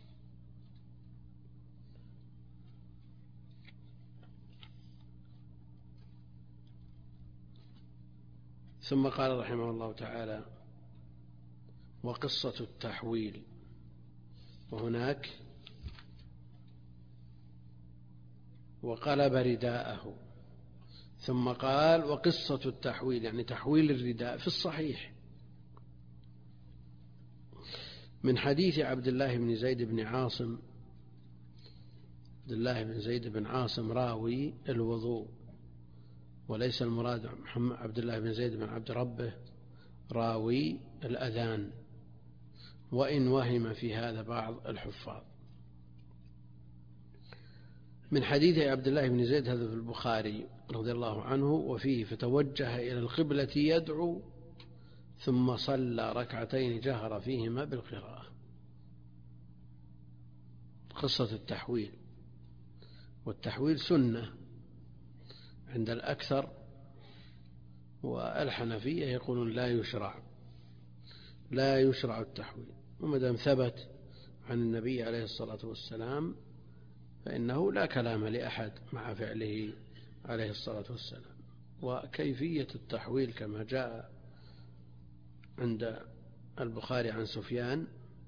ثم قال رحمه الله تعالى: وقصة التحويل. وهناك وقلب رداءه، ثم قال وقصة التحويل يعني تحويل الرداء في الصحيح من حديث عبد الله بن زيد بن عاصم. عبد الله بن زيد بن عاصم راوي الوضوء، وليس المراد عبد الله بن زيد بن عبد ربه راوي الأذان، وإن وهم في هذا بعض الحفاظ. من حديث عبد الله بن زيد هذا في البخاري رضي الله عنه، وفيه فتوجه إلى القبلة يدعو ثم صلى ركعتين جهر فيهما بالقراءة. قصة التحويل، والتحويل سنة عند الأكثر، والحنفية يقولون لا يشرع التحويل، ومدام ثبت عن النبي عليه الصلاة والسلام فإنه لا كلام لأحد مع فعله عليه الصلاة والسلام. وكيفية التحويل كما جاء عند البخاري عن سفيان: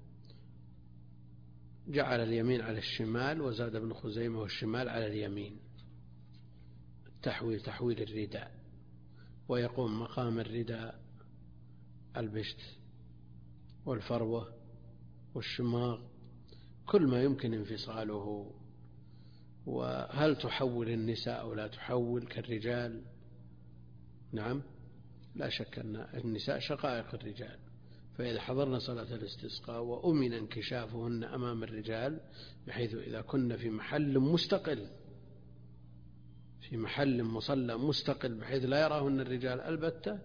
جعل اليمين على الشمال، وزاد ابن خزيمة والشمال على اليمين. تحويل الرداء، ويقوم مقام الرداء البشت والفروة والشماغ، كل ما يمكن انفصاله. وهل تحول النساء أو لا تحول كالرجال؟ نعم، لا شك أن النساء شقائق الرجال، فإذا حضرنا صلاة الاستسقاء وأمن انكشافهن أمام الرجال بحيث إذا كن في محل مستقل، في محل مصلى مستقل بحيث لا يراهن الرجال البتة،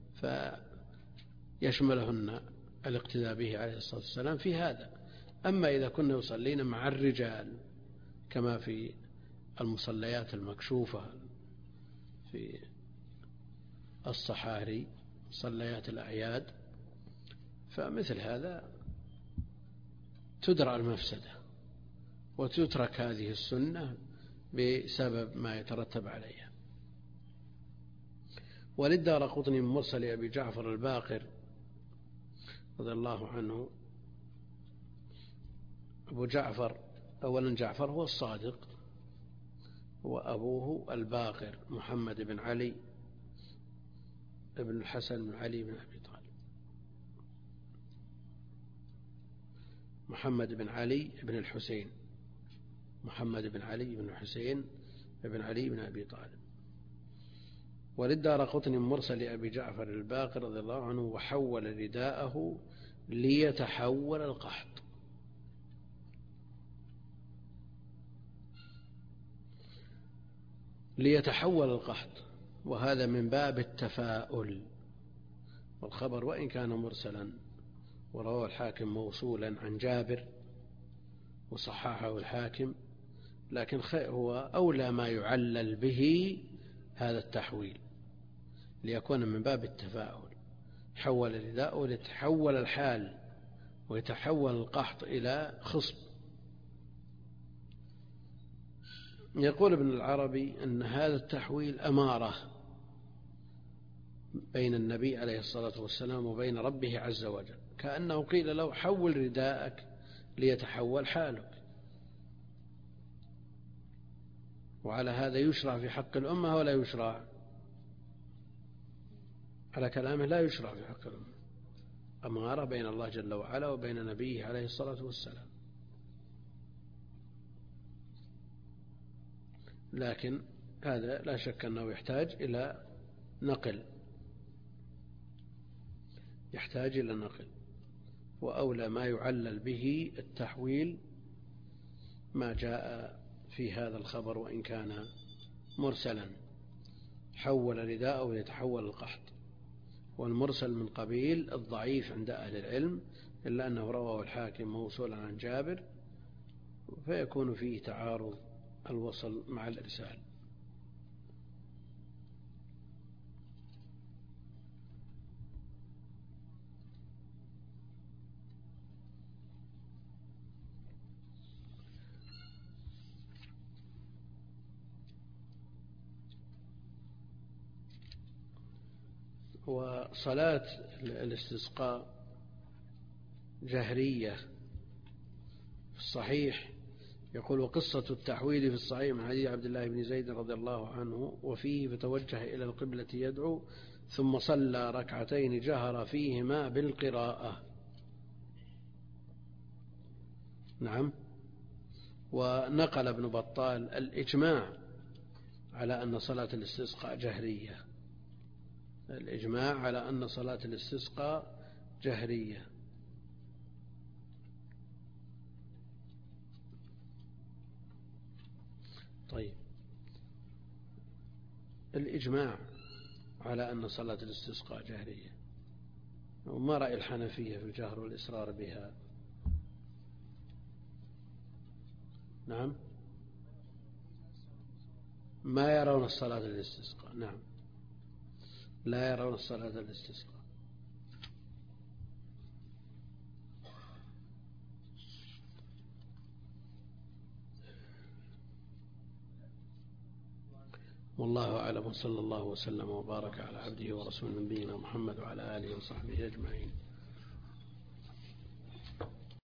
فيشملهن الاقتداء به عليه الصلاة والسلام في هذا. أما إذا كنا يصلين مع الرجال كما في المصليات المكشوفة في الصحاري، صليات الأعياد، فمثل هذا تدرى المفسدة وتترك هذه السنة بسبب ما يترتب عليها. وللدارقطني من مرسل أبي جعفر الباقر رضي الله عنه: أبو جعفر، أولا جعفر هو الصادق، وأبوه الباقر محمد بن علي ابن الحسن بن علي بن أبي طالب. محمد بن علي بن الحسين، محمد بن علي بن الحسين بن علي بن أبي طالب. وللدارقطني مرسل أبي جعفر الباقر رضي الله عنه: وحول رداءه ليتحول القحط. ليتحول القحط، وهذا من باب التفاؤل. والخبر وإن كان مرسلا ورواه الحاكم موصولا عن جابر وصححه الحاكم، لكن هو أولى ما يعلل به هذا التحويل، ليكون من باب التفاؤل. حول رداءه ليتحول الحال ويتحول القحط إلى خصب. يقول ابن العربي أن هذا التحويل أمارة بين النبي عليه الصلاة والسلام وبين ربه عز وجل، كأنه قيل له: حول رداءك ليتحول حالك. وعلى هذا يشرع في حق الأمة ولا يشرع؟ على كلامه لا يشرع في حق الأمة، أمارة بين الله جل وعلا وبين نبيه عليه الصلاة والسلام. لكن هذا لا شك أنه يحتاج إلى نقل، يحتاج إلى نقل، وأولى ما يعلل به التحويل ما جاء في هذا الخبر وإن كان مرسلا: حول رداءه ليتحول القحط. والمرسل من قبيل الضعيف عند أهل العلم، إلا أنه رواه الحاكم موصولا عن جابر، فيكون فيه تعارض الوصل مع الإرسال. وصلاة الاستسقاء جهرية في الصحيح. يقول: وقصة التحويل في الصحيح من حديث عبد الله بن زيد رضي الله عنه وفيه: فتوجه إلى القبلة يدعو ثم صلى ركعتين جهر فيهما بالقراءة. نعم. ونقل ابن بطال الإجماع على أن صلاة الاستسقاء جهرية، الإجماع على أن صلاة الاستسقاء جهرية. طيب، الإجماع على أن صلاة الاستسقاء جهرية، وما رأي الحنفية في الجهر والإصرار بها؟ نعم، ما يرون الصلاة الاستسقاء. نعم، لا يرون الصلاة الاستسقاء. والله أعلم، صلى الله وسلم وبارك على عبده ورسوله نبينا محمد وعلى آله وصحبه أجمعين.